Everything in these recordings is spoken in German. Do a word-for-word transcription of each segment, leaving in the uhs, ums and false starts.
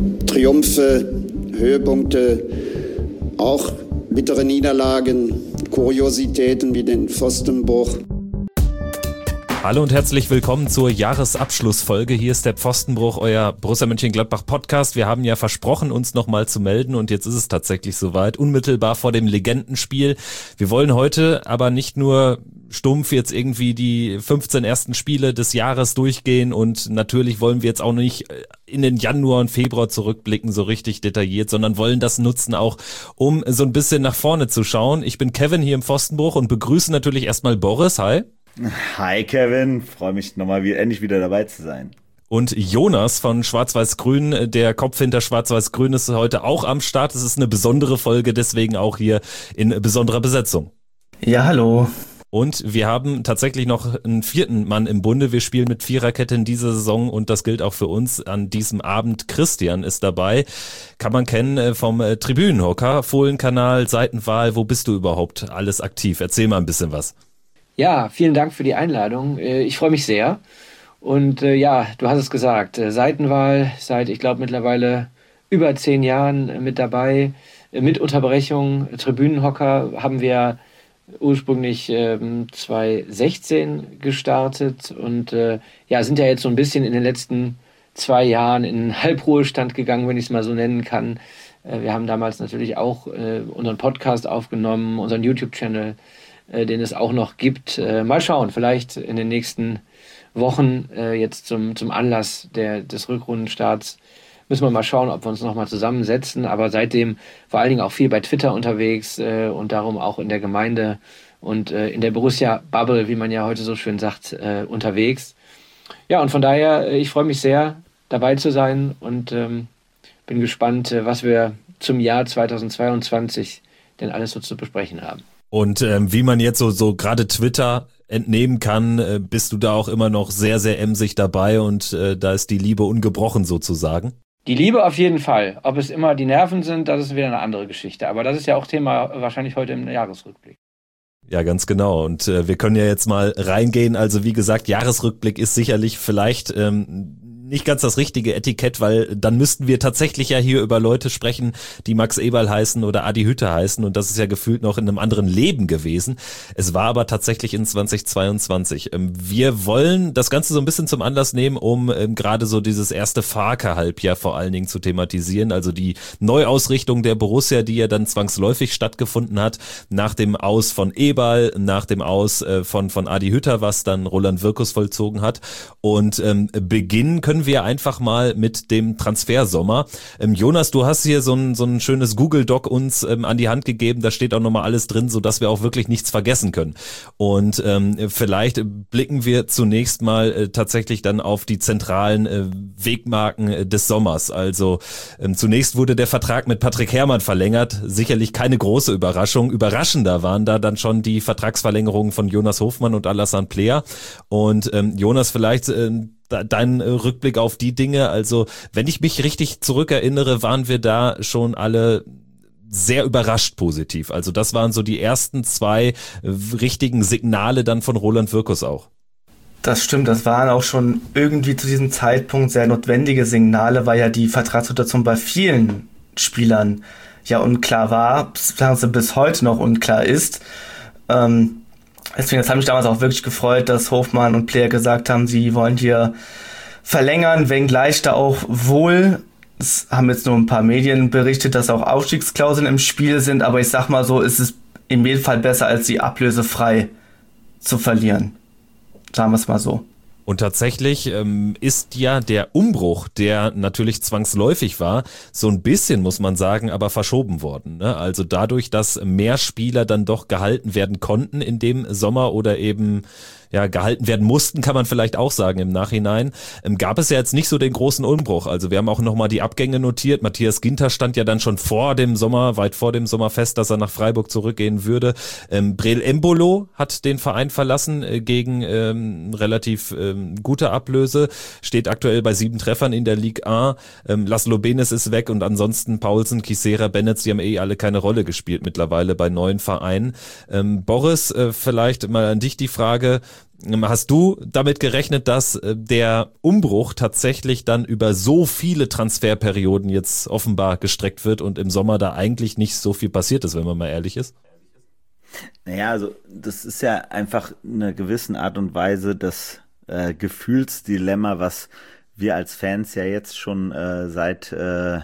Triumphe, Höhepunkte, auch bittere Niederlagen, Kuriositäten wie den Pfostenbruch. Hallo und herzlich willkommen zur Jahresabschlussfolge. Hier ist der Pfostenbruch, euer Borussia Mönchengladbach Podcast. Wir haben ja versprochen, uns nochmal zu melden und jetzt ist es tatsächlich soweit, unmittelbar vor dem Legendenspiel. Wir wollen heute aber nicht nur stumpf jetzt irgendwie die fünfzehn ersten Spiele des Jahres durchgehen und natürlich wollen wir jetzt auch nicht in den Januar und Februar zurückblicken, so richtig detailliert, sondern wollen das nutzen auch, um so ein bisschen nach vorne zu schauen. Ich bin Kevin hier im Pfostenbruch und begrüße natürlich erstmal Boris. Hi. Hi Kevin, freue mich nochmal wie, endlich wieder dabei zu sein. Und Jonas von Schwarz-Weiß-Grün, der Kopf hinter Schwarz-Weiß-Grün, ist heute auch am Start. Es ist eine besondere Folge, deswegen auch hier in besonderer Besetzung. Ja, hallo. Und wir haben tatsächlich noch einen vierten Mann im Bunde. Wir spielen mit Viererkette in dieser Saison und das gilt auch für uns an diesem Abend. Christian ist dabei, kann man kennen vom Tribünenhocker, Fohlenkanal, Seitenwahl. Wo bist du überhaupt alles aktiv? Erzähl mal ein bisschen was. Ja, vielen Dank für die Einladung. Ich freue mich sehr. Und äh, ja, du hast es gesagt, Seitenwahl seit, ich glaube, mittlerweile über zehn Jahren mit dabei. Mit Unterbrechung, Tribünenhocker haben wir ursprünglich ähm, zwanzig sechzehn gestartet und äh, ja, sind ja jetzt so ein bisschen in den letzten zwei Jahren in Halbruhestand gegangen, wenn ich es mal so nennen kann. Äh, wir haben damals natürlich auch äh, unseren Podcast aufgenommen, unseren YouTube-Channel, den es auch noch gibt. Mal schauen, vielleicht in den nächsten Wochen jetzt zum, zum Anlass der, des Rückrundenstarts müssen wir mal schauen, ob wir uns nochmal zusammensetzen. Aber seitdem vor allen Dingen auch viel bei Twitter unterwegs und darum auch in der Gemeinde und in der Borussia-Bubble, wie man ja heute so schön sagt, unterwegs. Ja, und von daher, ich freue mich sehr, dabei zu sein und ähm, bin gespannt, was wir zum Jahr zweitausendzweiundzwanzig denn alles so zu besprechen haben. Und ähm, wie man jetzt so so gerade Twitter entnehmen kann, äh, bist du da auch immer noch sehr, sehr emsig dabei und äh, da ist die Liebe ungebrochen sozusagen? Die Liebe auf jeden Fall. Ob es immer die Nerven sind, das ist wieder eine andere Geschichte. Aber das ist ja auch Thema wahrscheinlich heute im Jahresrückblick. Ja, ganz genau. Und äh, wir können ja jetzt mal reingehen. Also wie gesagt, Jahresrückblick ist sicherlich vielleicht ähm, nicht ganz das richtige Etikett, weil dann müssten wir tatsächlich ja hier über Leute sprechen, die Max Eberl heißen oder Adi Hütter heißen und das ist ja gefühlt noch in einem anderen Leben gewesen. Es war aber tatsächlich in zweitausendzweiundzwanzig. Wir wollen das Ganze so ein bisschen zum Anlass nehmen, um gerade so dieses erste Farke-Halbjahr vor allen Dingen zu thematisieren, also die Neuausrichtung der Borussia, die ja dann zwangsläufig stattgefunden hat, nach dem Aus von Eberl, nach dem Aus von, von Adi Hütter, was dann Roland Wirkus vollzogen hat und ähm, beginnen können wir einfach mal mit dem Transfersommer. Ähm, Jonas, du hast hier so ein, so ein schönes Google-Doc uns ähm, an die Hand gegeben, da steht auch nochmal alles drin, sodass wir auch wirklich nichts vergessen können. Und ähm, vielleicht blicken wir zunächst mal äh, tatsächlich dann auf die zentralen äh, Wegmarken äh, des Sommers. Also ähm, zunächst wurde der Vertrag mit Patrick Herrmann verlängert, sicherlich keine große Überraschung. Überraschender waren da dann schon die Vertragsverlängerungen von Jonas Hofmann und Alassane Player. Und ähm, Jonas, vielleicht äh, dein Rückblick auf die Dinge, also wenn ich mich richtig zurückerinnere, waren wir da schon alle sehr überrascht positiv. Also das waren so die ersten zwei richtigen Signale dann von Roland Wirkus auch. Das stimmt, das waren auch schon irgendwie zu diesem Zeitpunkt sehr notwendige Signale, weil ja die Vertragssituation bei vielen Spielern ja unklar war, beziehungsweise bis heute noch unklar ist. Ähm, Deswegen, das hat mich damals auch wirklich gefreut, dass Hofmann und Player gesagt haben, sie wollen hier verlängern, wenngleich da auch wohl, es haben jetzt nur ein paar Medien berichtet, dass auch Ausstiegsklauseln im Spiel sind, aber ich sag mal so, ist es in jedem Fall besser, als sie ablösefrei zu verlieren. Sagen wir es mal so. Und tatsächlich ähm, ist ja der Umbruch, der natürlich zwangsläufig war, so ein bisschen, muss man sagen, aber verschoben worden. Ne? Also dadurch, dass mehr Spieler dann doch gehalten werden konnten in dem Sommer oder eben ja gehalten werden mussten, kann man vielleicht auch sagen im Nachhinein, ähm, gab es ja jetzt nicht so den großen Umbruch. Also wir haben auch nochmal die Abgänge notiert. Matthias Ginter stand ja dann schon vor dem Sommer, weit vor dem Sommer fest, dass er nach Freiburg zurückgehen würde. Ähm, Breel Embolo hat den Verein verlassen äh, gegen ähm, relativ ähm, gute Ablöse, steht aktuell bei sieben Treffern in der Ligue eins. Ähm, Laszlo Benes ist weg und ansonsten Paulsen, Kisera, Bennett, die haben eh alle keine Rolle gespielt mittlerweile bei neuen Vereinen. Ähm, Boris, äh, vielleicht mal an dich die Frage, Hast du damit gerechnet, dass der Umbruch tatsächlich dann über so viele Transferperioden jetzt offenbar gestreckt wird und im Sommer da eigentlich nicht so viel passiert ist, wenn man mal ehrlich ist? Naja, also das ist ja einfach in einer gewissen Art und Weise das äh, Gefühlsdilemma, was wir als Fans ja jetzt schon äh, seit äh,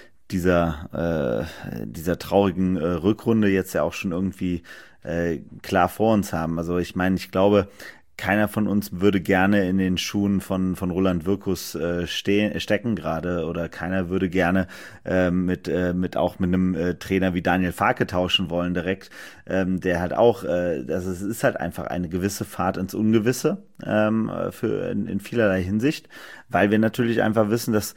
dieser äh, dieser traurigen äh, Rückrunde jetzt ja auch schon irgendwie äh, klar vor uns haben. Also ich meine, ich glaube, keiner von uns würde gerne in den Schuhen von von Roland Wirkus äh, stehen, stecken gerade, oder keiner würde gerne äh, mit äh, mit auch mit einem äh, Trainer wie Daniel Farke tauschen wollen direkt, ähm, der halt auch, äh, also es ist halt einfach eine gewisse Fahrt ins Ungewisse ähm, für in, in vielerlei Hinsicht, weil wir natürlich einfach wissen, dass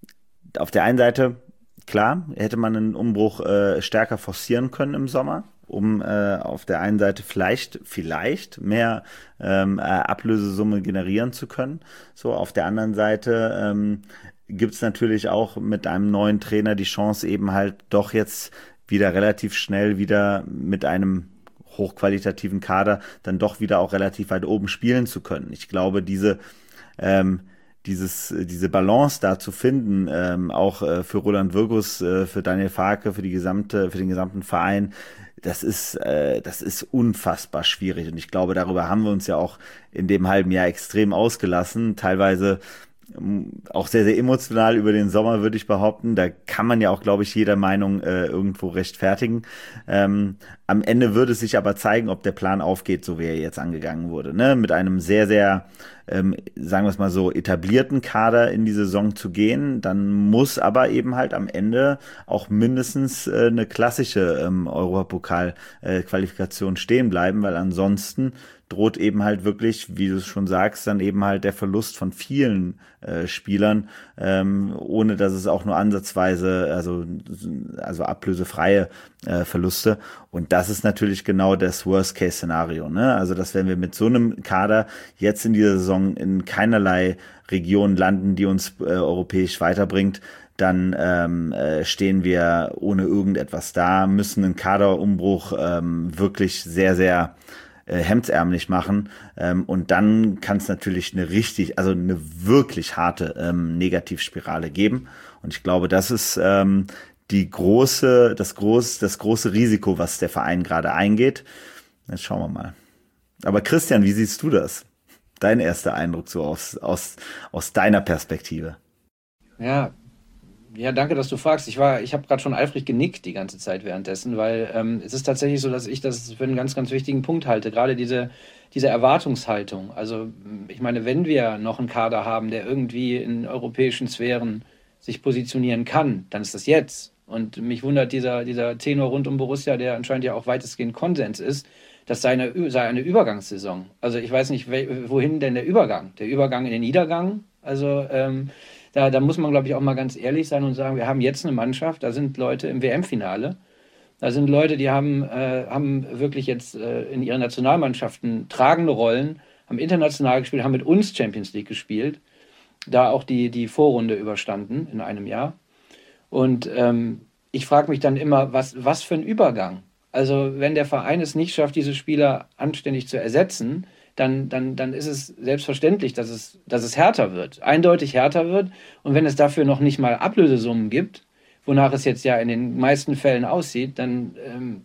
auf der einen Seite, klar, hätte man einen Umbruch äh, stärker forcieren können im Sommer, um äh, auf der einen Seite vielleicht, vielleicht mehr ähm, äh, Ablösesumme generieren zu können. So, auf der anderen Seite ähm, gibt es natürlich auch mit einem neuen Trainer die Chance, eben halt doch jetzt wieder relativ schnell wieder mit einem hochqualitativen Kader dann doch wieder auch relativ weit oben spielen zu können. Ich glaube, diese ähm, dieses, diese Balance da zu finden, ähm, auch äh, für Roland Wirkus, äh, für Daniel Farke, für die gesamte, für den gesamten Verein, das ist, äh, das ist unfassbar schwierig. Und ich glaube, darüber haben wir uns ja auch in dem halben Jahr extrem ausgelassen, teilweise ähm, auch sehr, sehr emotional über den Sommer, würde ich behaupten. Da kann man ja auch, glaube ich, jeder Meinung äh, irgendwo rechtfertigen. Ähm, am Ende würde es sich aber zeigen, ob der Plan aufgeht, so wie er jetzt angegangen wurde, ne? Mit einem sehr, sehr Ähm, sagen wir es mal so, etablierten Kader in die Saison zu gehen, dann muss aber eben halt am Ende auch mindestens äh, eine klassische ähm, Europapokal-Qualifikation äh, stehen bleiben, weil ansonsten droht eben halt wirklich, wie du es schon sagst, dann eben halt der Verlust von vielen äh, Spielern, ähm, ohne dass es auch nur ansatzweise, also, also ablösefreie äh, Verluste. Und das ist natürlich genau das Worst-Case-Szenario, ne? Also, dass wenn wir mit so einem Kader jetzt in dieser Saison in keinerlei Region landen, die uns äh, europäisch weiterbringt, dann ähm, äh, stehen wir ohne irgendetwas da, müssen einen Kaderumbruch ähm, wirklich sehr, sehr äh, hemdsärmlich machen, ähm, und dann kann es natürlich eine richtig, also eine wirklich harte ähm, Negativspirale geben, und ich glaube, das ist ähm, die große, das große, das große Risiko, was der Verein gerade eingeht. Jetzt schauen wir mal. Aber Christian, wie siehst du das? Dein erster Eindruck so aus, aus, aus deiner Perspektive? Ja, ja, danke, dass du fragst. Ich war, ich habe gerade schon eifrig genickt die ganze Zeit währenddessen, weil ähm, es ist tatsächlich so, dass ich das für einen ganz, ganz wichtigen Punkt halte. Gerade diese, diese Erwartungshaltung. Also ich meine, wenn wir noch einen Kader haben, der irgendwie in europäischen Sphären sich positionieren kann, dann ist das jetzt. Und mich wundert dieser, dieser Tenor rund um Borussia, der anscheinend ja auch weitestgehend Konsens ist, das sei eine, sei eine Übergangssaison. Also ich weiß nicht, wohin denn der Übergang? Der Übergang in den Niedergang? Also ähm, da, da muss man, glaube ich, auch mal ganz ehrlich sein und sagen, wir haben jetzt eine Mannschaft, da sind Leute im W M-Finale, da sind Leute, die haben, äh, haben wirklich jetzt äh, in ihren Nationalmannschaften tragende Rollen, haben international gespielt, haben mit uns Champions League gespielt, da auch die, die Vorrunde überstanden in einem Jahr. Und ähm, ich frage mich dann immer, was, was für ein Übergang? Also wenn der Verein es nicht schafft, diese Spieler anständig zu ersetzen, dann, dann, dann ist es selbstverständlich, dass es, dass es härter wird, eindeutig härter wird. Und wenn es dafür noch nicht mal Ablösesummen gibt, wonach es jetzt ja in den meisten Fällen aussieht, dann, ähm,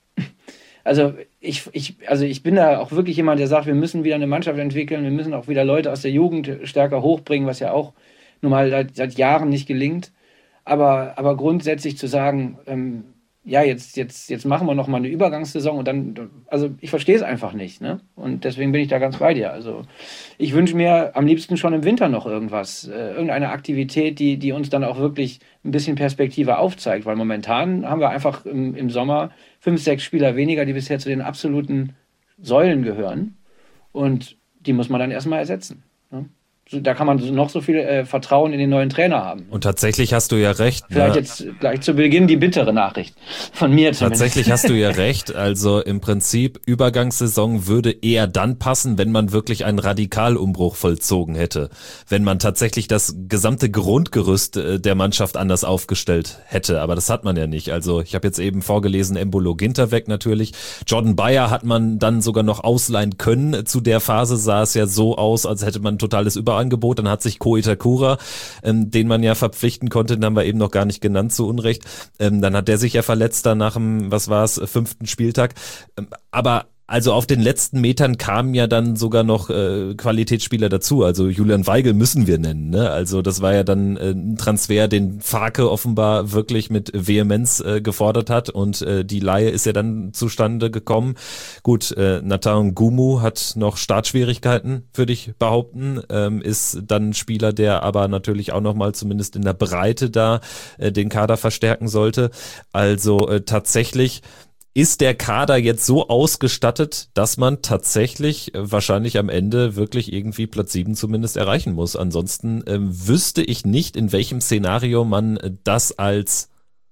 also, ich, ich, also ich bin da auch wirklich jemand, der sagt, wir müssen wieder eine Mannschaft entwickeln, wir müssen auch wieder Leute aus der Jugend stärker hochbringen, was ja auch nun mal seit, seit Jahren nicht gelingt. Aber, aber grundsätzlich zu sagen, ähm, ja, jetzt, jetzt, jetzt machen wir noch mal eine Übergangssaison und dann, also ich verstehe es einfach nicht, ne? Und deswegen bin ich da ganz bei dir. Also ich wünsche mir am liebsten schon im Winter noch irgendwas, äh, irgendeine Aktivität, die, die uns dann auch wirklich ein bisschen Perspektive aufzeigt, weil momentan haben wir einfach im, im Sommer fünf, sechs Spieler weniger, die bisher zu den absoluten Säulen gehören, und die muss man dann erstmal ersetzen, ne? da kann man noch so viel äh, Vertrauen in den neuen Trainer haben. Und tatsächlich hast du ja recht. Vielleicht ne? jetzt gleich zu Beginn die bittere Nachricht. Von mir zumindest. Tatsächlich hast du ja recht. Also im Prinzip, Übergangssaison würde eher dann passen, wenn man wirklich einen Radikalumbruch vollzogen hätte. Wenn man tatsächlich das gesamte Grundgerüst der Mannschaft anders aufgestellt hätte. Aber das hat man ja nicht. Also ich habe jetzt eben vorgelesen, Embolo Ginter weg natürlich. Jordan Bayer hat man dann sogar noch ausleihen können. Zu der Phase sah es ja so aus, als hätte man ein totales Überangebot. Dann hat sich Ko Itakura, ähm, den man ja verpflichten konnte, den haben wir eben noch gar nicht genannt, zu Unrecht. Ähm, dann hat der sich ja verletzt da nach dem, was war es, fünften Spieltag. Ähm, aber also auf den letzten Metern kamen ja dann sogar noch äh, Qualitätsspieler dazu. Also Julian Weigl müssen wir nennen. Ne? Also das war ja dann äh, ein Transfer, den Farke offenbar wirklich mit Vehemenz äh, gefordert hat und äh, die Leihe ist ja dann zustande gekommen. Gut, äh, Nathan Gumu hat noch Startschwierigkeiten, würde ich behaupten. Ähm, ist dann ein Spieler, der aber natürlich auch nochmal zumindest in der Breite da äh, den Kader verstärken sollte. Also äh, tatsächlich ist der Kader jetzt so ausgestattet, dass man tatsächlich wahrscheinlich am Ende wirklich irgendwie Platz sieben zumindest erreichen muss. Ansonsten ähm, wüsste ich nicht, in welchem Szenario man das als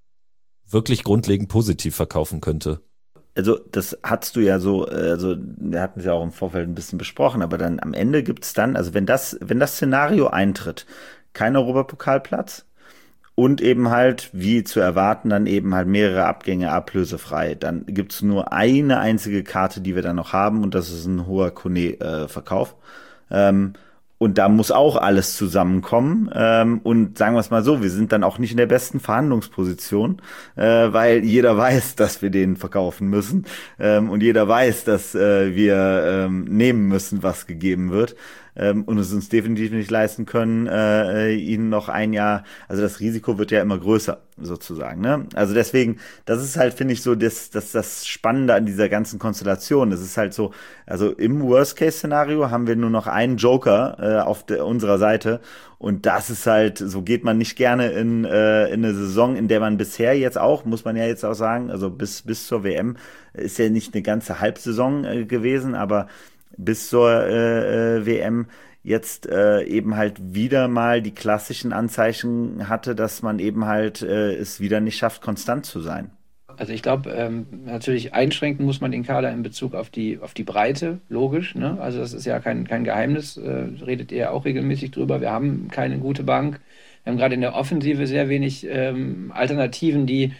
wirklich grundlegend positiv verkaufen könnte. Also das hattest du ja so, also wir hatten es ja auch im Vorfeld ein bisschen besprochen, aber dann am Ende gibt es dann, also wenn das, wenn das Szenario eintritt, kein Europapokalplatz, und eben halt, wie zu erwarten, dann eben halt mehrere Abgänge ablösefrei. Dann gibt's nur eine einzige Karte, die wir dann noch haben, und das ist ein hoher Kone-Verkauf. Ähm, und da muss auch alles zusammenkommen. Ähm, und sagen wir es mal so, wir sind dann auch nicht in der besten Verhandlungsposition, äh, weil jeder weiß, dass wir den verkaufen müssen. Ähm, und jeder weiß, dass äh, wir ähm, nehmen müssen, was gegeben wird. Ähm, und es uns definitiv nicht leisten können, äh, ihnen noch ein Jahr, also das Risiko wird ja immer größer, sozusagen, ne? Also deswegen, das ist halt, finde ich, so das, das, das Spannende an dieser ganzen Konstellation. Es ist halt so, also im Worst-Case-Szenario haben wir nur noch einen Joker äh, auf der, unserer Seite, und das ist halt, so geht man nicht gerne in, äh, in eine Saison, in der man bisher jetzt auch, muss man ja jetzt auch sagen, also bis, bis zur W M ist ja nicht eine ganze Halbsaison äh, gewesen, aber bis zur äh, W M jetzt äh, eben halt wieder mal die klassischen Anzeichen hatte, dass man eben halt äh, es wieder nicht schafft, konstant zu sein. Also ich glaube, ähm, natürlich einschränken muss man den Kader in Bezug auf die, auf die Breite, logisch. Ne? Also das ist ja kein, kein Geheimnis, äh, redet ihr auch regelmäßig drüber. Wir haben keine gute Bank. Wir haben gerade in der Offensive sehr wenig ähm, Alternativen, die,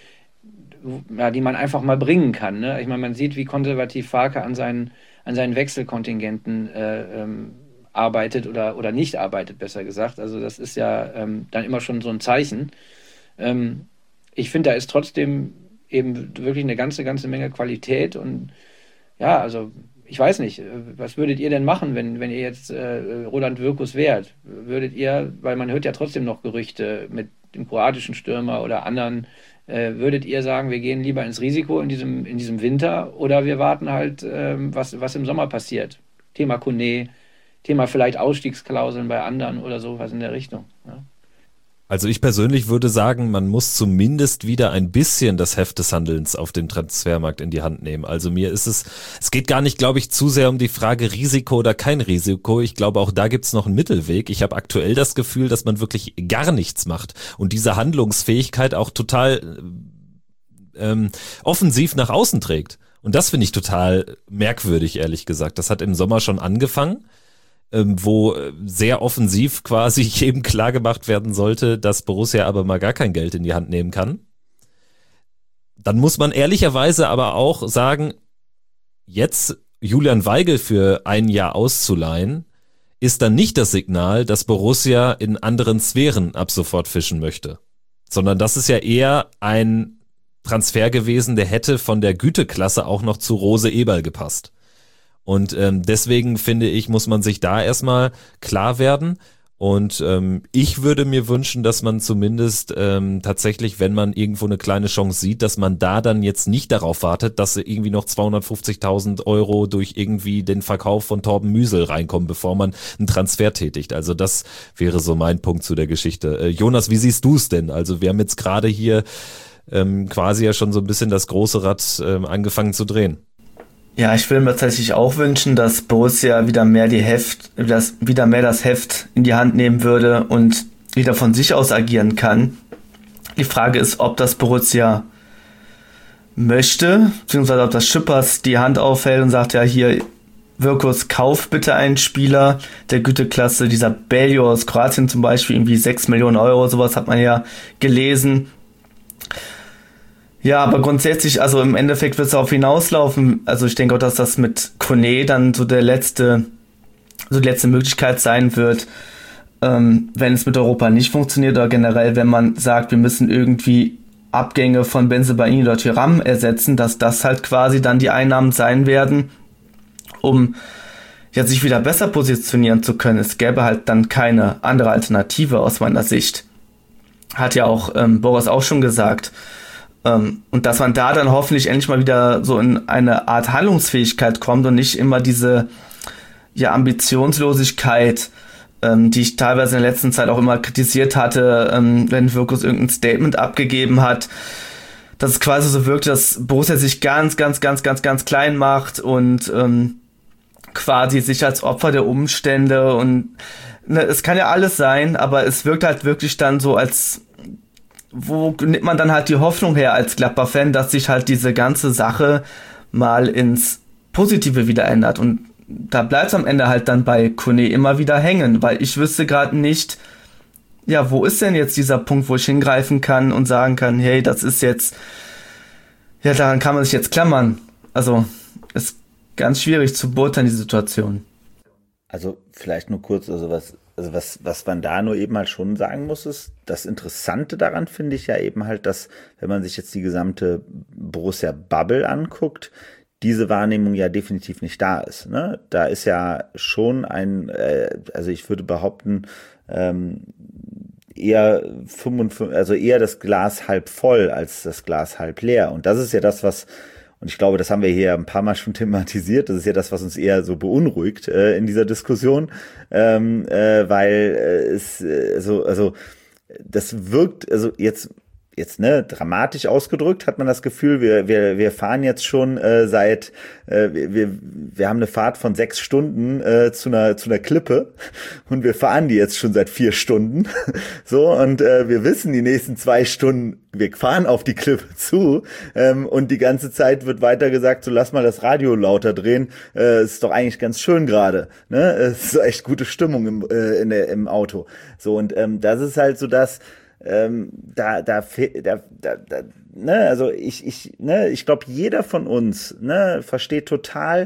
ja, die man einfach mal bringen kann. Ne? Ich meine, man sieht, wie konservativ Farke an seinen an seinen Wechselkontingenten äh, ähm, arbeitet oder, oder nicht arbeitet, besser gesagt. Also das ist ja ähm, dann immer schon so ein Zeichen. Ähm, ich finde, da ist trotzdem eben wirklich eine ganze, ganze Menge Qualität, und ja, also ich weiß nicht, was würdet ihr denn machen, wenn, wenn ihr jetzt äh, Roland Wirkus wärt? Würdet ihr, weil man hört ja trotzdem noch Gerüchte mit dem kroatischen Stürmer oder anderen, Äh, würdet ihr sagen, wir gehen lieber ins Risiko in diesem, in diesem Winter, oder wir warten halt, ähm, was, was im Sommer passiert? Thema Kone, Thema vielleicht Ausstiegsklauseln bei anderen oder sowas in der Richtung. Ja. Also ich persönlich würde sagen, man muss zumindest wieder ein bisschen das Heft des Handelns auf dem Transfermarkt in die Hand nehmen. Also mir ist es, es geht gar nicht, glaube ich, zu sehr um die Frage Risiko oder kein Risiko. Ich glaube, auch da gibt es noch einen Mittelweg. Ich habe aktuell das Gefühl, dass man wirklich gar nichts macht und diese Handlungsfähigkeit auch total ähm, offensiv nach außen trägt. Und das finde ich total merkwürdig, ehrlich gesagt. Das hat im Sommer schon angefangen, wo sehr offensiv quasi jedem klar gemacht werden sollte, dass Borussia aber mal gar kein Geld in die Hand nehmen kann. Dann muss man ehrlicherweise aber auch sagen, jetzt Julian Weigl für ein Jahr auszuleihen, ist dann nicht das Signal, dass Borussia in anderen Sphären ab sofort fischen möchte. Sondern das ist ja eher ein Transfer gewesen, der hätte von der Güteklasse auch noch zu Rose Eberl gepasst. Und ähm, deswegen finde ich, muss man sich da erstmal klar werden. Und ähm, ich würde mir wünschen, dass man zumindest ähm, tatsächlich, wenn man irgendwo eine kleine Chance sieht, dass man da dann jetzt nicht darauf wartet, dass irgendwie noch zweihundertfünfzigtausend Euro durch irgendwie den Verkauf von Torben Müsel reinkommen, bevor man einen Transfer tätigt. Also das wäre so mein Punkt zu der Geschichte. Äh, Jonas, wie siehst du es denn? Also wir haben jetzt gerade hier ähm, quasi ja schon so ein bisschen das große Rad ähm, angefangen zu drehen. Ja, ich will mir tatsächlich auch wünschen, dass Borussia wieder mehr die Heft, das, wieder mehr das Heft in die Hand nehmen würde und wieder von sich aus agieren kann. Die Frage ist, ob das Borussia möchte, beziehungsweise ob das Schippers die Hand aufhält und sagt, ja hier, Wirkus, kauf bitte einen Spieler der Güteklasse, dieser Beljo aus Kroatien zum Beispiel, irgendwie sechs Millionen Euro, sowas hat man ja gelesen. Ja, aber grundsätzlich, also im Endeffekt wird es darauf hinauslaufen, also ich denke auch, dass das mit Kone dann so der letzte, so die letzte Möglichkeit sein wird, ähm, wenn es mit Europa nicht funktioniert oder generell, wenn man sagt, wir müssen irgendwie Abgänge von Bensebaini oder Thuram ersetzen, dass das halt quasi dann die Einnahmen sein werden, um ja sich wieder besser positionieren zu können. Es gäbe halt dann keine andere Alternative aus meiner Sicht. Hat ja auch ähm, Boris auch schon gesagt. Ähm, und dass man da dann hoffentlich endlich mal wieder so in eine Art Handlungsfähigkeit kommt und nicht immer diese ja Ambitionslosigkeit, ähm, die ich teilweise in der letzten Zeit auch immer kritisiert hatte, ähm, wenn Wirkus irgendein Statement abgegeben hat, dass es quasi so wirkt, dass Borussia sich ganz, ganz, ganz, ganz, ganz klein macht und ähm, quasi sich als Opfer der Umstände und ne, es kann ja alles sein, aber es wirkt halt wirklich dann so, als wo nimmt man dann halt die Hoffnung her als Gladbach-Fan, dass sich halt diese ganze Sache mal ins Positive wieder ändert. Und da bleibt es am Ende halt dann bei Kone immer wieder hängen, weil ich wüsste gerade nicht, ja, wo ist denn jetzt dieser Punkt, wo ich hingreifen kann und sagen kann, hey, das ist jetzt, ja, daran kann man sich jetzt klammern. Also, ist ganz schwierig zu beurteilen, die Situation. Also vielleicht nur kurz, also was, also was, was man da nur eben halt schon sagen muss, ist, das Interessante daran finde ich ja eben halt, dass, wenn man sich jetzt die gesamte Borussia-Bubble anguckt, diese Wahrnehmung ja definitiv nicht da ist. Ne? Da ist ja schon ein, äh, also ich würde behaupten, ähm, eher fünfundfünfzig, also eher das Glas halb voll als das Glas halb leer. Und das ist ja das, was, und ich glaube, das haben wir hier ein paar Mal schon thematisiert, das ist ja das, was uns eher so beunruhigt äh, in dieser Diskussion, ähm, äh, weil äh, es, äh, also, also das wirkt, also jetzt Jetzt ne dramatisch ausgedrückt hat man das Gefühl, wir wir wir fahren jetzt schon äh, seit äh, wir wir haben eine Fahrt von sechs Stunden äh, zu einer zu einer Klippe und wir fahren die jetzt schon seit vier Stunden so und äh, wir wissen die nächsten zwei Stunden wir fahren auf die Klippe zu ähm, und die ganze Zeit wird weiter gesagt, so lass mal das Radio lauter drehen, äh, ist doch eigentlich ganz schön gerade, ne, es ist echt gute Stimmung im äh, in der, im Auto so und ähm, das ist halt so das Ähm, da, da, da, da, da, ne, also ich, ich, ne, ich glaube, jeder von uns, ne, versteht total,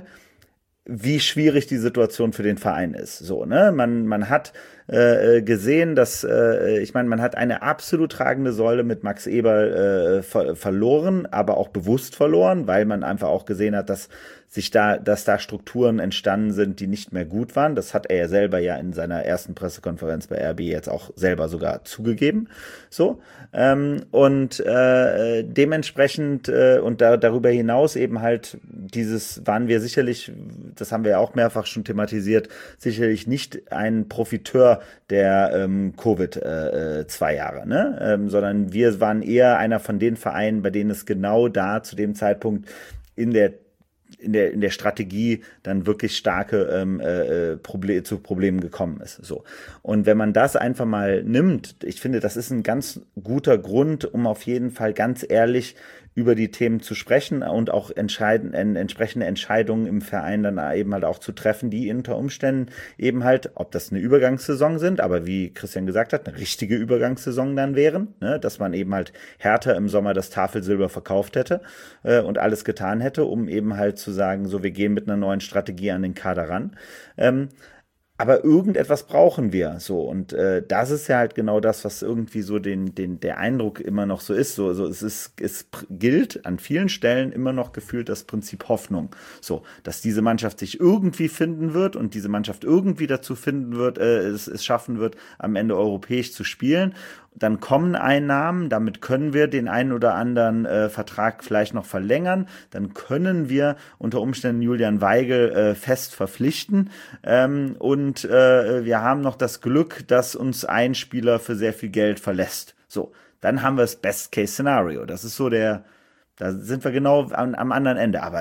wie schwierig die Situation für den Verein ist. So, ne, man, man hat äh, gesehen, dass, äh, ich meine, man hat eine absolut tragende Säule mit Max Eberl äh, ver- verloren, aber auch bewusst verloren, weil man einfach auch gesehen hat, dass sich da, dass da Strukturen entstanden sind, die nicht mehr gut waren. Das hat er ja selber ja in seiner ersten Pressekonferenz bei R B jetzt auch selber sogar zugegeben. So ähm, und äh, dementsprechend äh, und da, darüber hinaus eben halt dieses waren wir sicherlich, das haben wir ja auch mehrfach schon thematisiert, sicherlich nicht ein Profiteur der ähm, Covid äh, zwei Jahre, ne, ähm, sondern wir waren eher einer von den Vereinen, bei denen es genau da zu dem Zeitpunkt in der in der in der Strategie dann wirklich starke ähm, äh, Problem, zu Problemen gekommen ist. So. Und wenn man das einfach mal nimmt, ich finde, das ist ein ganz guter Grund, um auf jeden Fall ganz ehrlich über die Themen zu sprechen und auch entscheiden, äh, entsprechende Entscheidungen im Verein dann eben halt auch zu treffen, die unter Umständen eben halt, ob das eine Übergangssaison sind, aber wie Christian gesagt hat, eine richtige Übergangssaison dann wären, ne, dass man eben halt härter im Sommer das Tafelsilber verkauft hätte äh, und alles getan hätte, um eben halt zu sagen, so wir gehen mit einer neuen Strategie an den Kader ran. Ähm, Aber irgendetwas brauchen wir so und äh, das ist ja halt genau das, was irgendwie so den den der Eindruck immer noch so ist. So, so es ist es gilt an vielen Stellen immer noch gefühlt das Prinzip Hoffnung. So, dass diese Mannschaft sich irgendwie finden wird und diese Mannschaft irgendwie dazu finden wird, äh, es, es schaffen wird, am Ende europäisch zu spielen. Dann kommen Einnahmen, damit können wir den einen oder anderen äh, Vertrag vielleicht noch verlängern. Dann können wir unter Umständen Julian Weigl äh, fest verpflichten. Ähm, und äh, wir haben noch das Glück, dass uns ein Spieler für sehr viel Geld verlässt. So, dann haben wir das Best-Case-Szenario. Das ist so der, da sind wir genau am, am anderen Ende. Aber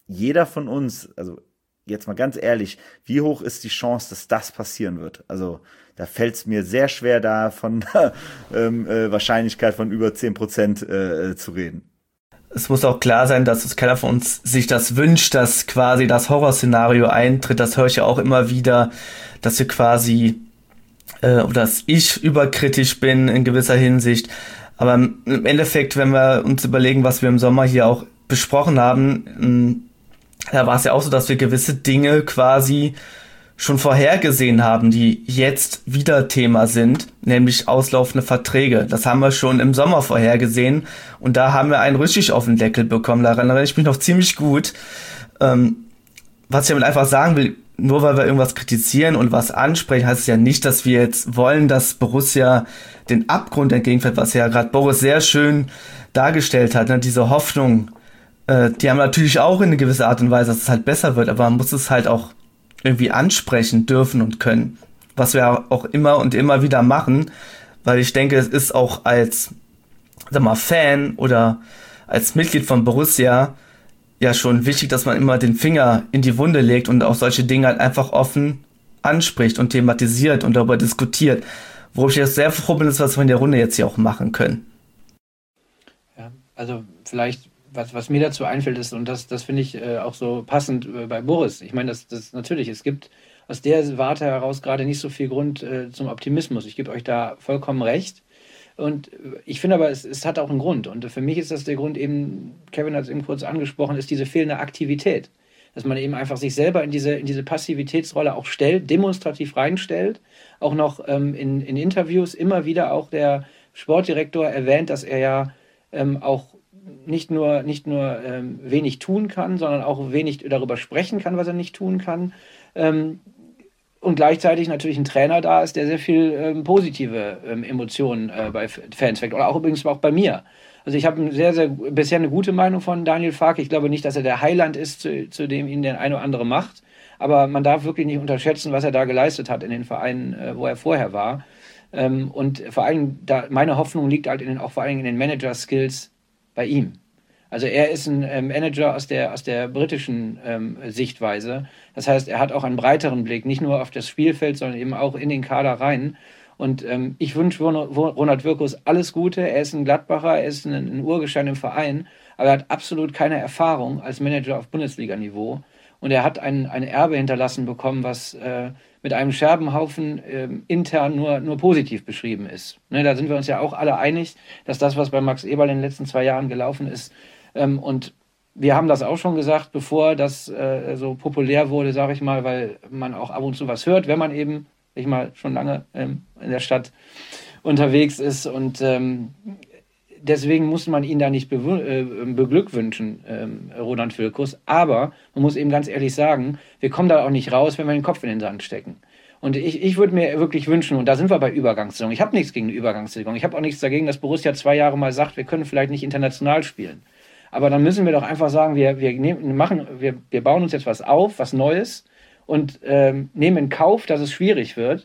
jeder von uns, also jetzt mal ganz ehrlich, wie hoch ist die Chance, dass das passieren wird? Also da fällt es mir sehr schwer, da von ähm, äh, Wahrscheinlichkeit von über zehn Prozent äh, zu reden. Es muss auch klar sein, dass es keiner von uns sich das wünscht, dass quasi das Horrorszenario eintritt. Das höre ich ja auch immer wieder, dass wir quasi, äh, oder dass ich überkritisch bin in gewisser Hinsicht. Aber im Endeffekt, wenn wir uns überlegen, was wir im Sommer hier auch besprochen haben, da war es ja auch so, dass wir gewisse Dinge quasi schon vorhergesehen haben, die jetzt wieder Thema sind, nämlich auslaufende Verträge. Das haben wir schon im Sommer vorhergesehen und da haben wir einen richtig auf den Deckel bekommen. Daran erinnere ich mich noch ziemlich gut. Ähm, was ich damit einfach sagen will, nur weil wir irgendwas kritisieren und was ansprechen, heißt es ja nicht, dass wir jetzt wollen, dass Borussia den Abgrund entgegenfällt, was ja gerade Boris sehr schön dargestellt hat, ne? Diese Hoffnung, äh, die haben natürlich auch in eine gewisse Art und Weise, dass es halt besser wird, aber man muss es halt auch irgendwie ansprechen dürfen und können, was wir auch immer und immer wieder machen, weil ich denke, es ist auch als, sag mal, Fan oder als Mitglied von Borussia ja schon wichtig, dass man immer den Finger in die Wunde legt und auch solche Dinge halt einfach offen anspricht und thematisiert und darüber diskutiert, worauf ich jetzt sehr froh bin, ist, was wir in der Runde jetzt hier auch machen können. Ja, also vielleicht Was, was mir dazu einfällt ist, und das, das finde ich äh, auch so passend äh, bei Boris, ich meine, das, das natürlich, es gibt aus der Warte heraus gerade nicht so viel Grund äh, zum Optimismus. Ich gebe euch da vollkommen recht. Und ich finde aber, es, es hat auch einen Grund. Und für mich ist das der Grund eben, Kevin hat es eben kurz angesprochen, ist diese fehlende Aktivität. Dass man eben einfach sich selber in diese, in diese Passivitätsrolle auch stellt, demonstrativ reinstellt. Auch noch ähm, in, in Interviews immer wieder auch der Sportdirektor erwähnt, dass er ja ähm, auch nicht nur, nicht nur ähm, wenig tun kann, sondern auch wenig darüber sprechen kann, was er nicht tun kann. Ähm, und gleichzeitig natürlich ein Trainer da ist, der sehr viel ähm, positive ähm, Emotionen äh, bei Fans weckt. Oder auch übrigens auch bei mir. Also ich habe sehr, sehr bisher eine gute Meinung von Daniel Farke. Ich glaube nicht, dass er der Heiland ist, zu, zu dem ihn der eine oder andere macht. Aber man darf wirklich nicht unterschätzen, was er da geleistet hat in den Vereinen, äh, wo er vorher war. Ähm, und vor allem, da, meine Hoffnung liegt halt in den, auch vor allem in den Manager-Skills bei ihm. Also er ist ein ähm, Manager aus der, aus der britischen ähm, Sichtweise. Das heißt, er hat auch einen breiteren Blick, nicht nur auf das Spielfeld, sondern eben auch in den Kader rein. Und ähm, ich wünsche Ronald Wirkus alles Gute. Er ist ein Gladbacher, er ist ein, ein Urgestein im Verein, aber er hat absolut keine Erfahrung als Manager auf Bundesliga-Niveau. Und er hat ein, ein Erbe hinterlassen bekommen, was äh, mit einem Scherbenhaufen äh, intern nur, nur positiv beschrieben ist. Ne, da sind wir uns ja auch alle einig, dass das, was bei Max Eberl in den letzten zwei Jahren gelaufen ist, ähm, und wir haben das auch schon gesagt, bevor das äh, so populär wurde, sage ich mal, weil man auch ab und zu was hört, wenn man eben, ich mal, schon lange ähm, in der Stadt unterwegs ist. Und ähm, deswegen muss man ihn da nicht be- äh, beglückwünschen, ähm, Ronald Wirkus. Aber man muss eben ganz ehrlich sagen, wir kommen da auch nicht raus, wenn wir den Kopf in den Sand stecken. Und ich, ich würde mir wirklich wünschen, und da sind wir bei Übergangssaison, ich habe nichts gegen eine Übergangssaison, ich habe auch nichts dagegen, dass Borussia zwei Jahre mal sagt, wir können vielleicht nicht international spielen. Aber dann müssen wir doch einfach sagen, wir, wir, nehmen, machen, wir, wir bauen uns jetzt was auf, was Neues und ähm, nehmen in Kauf, dass es schwierig wird.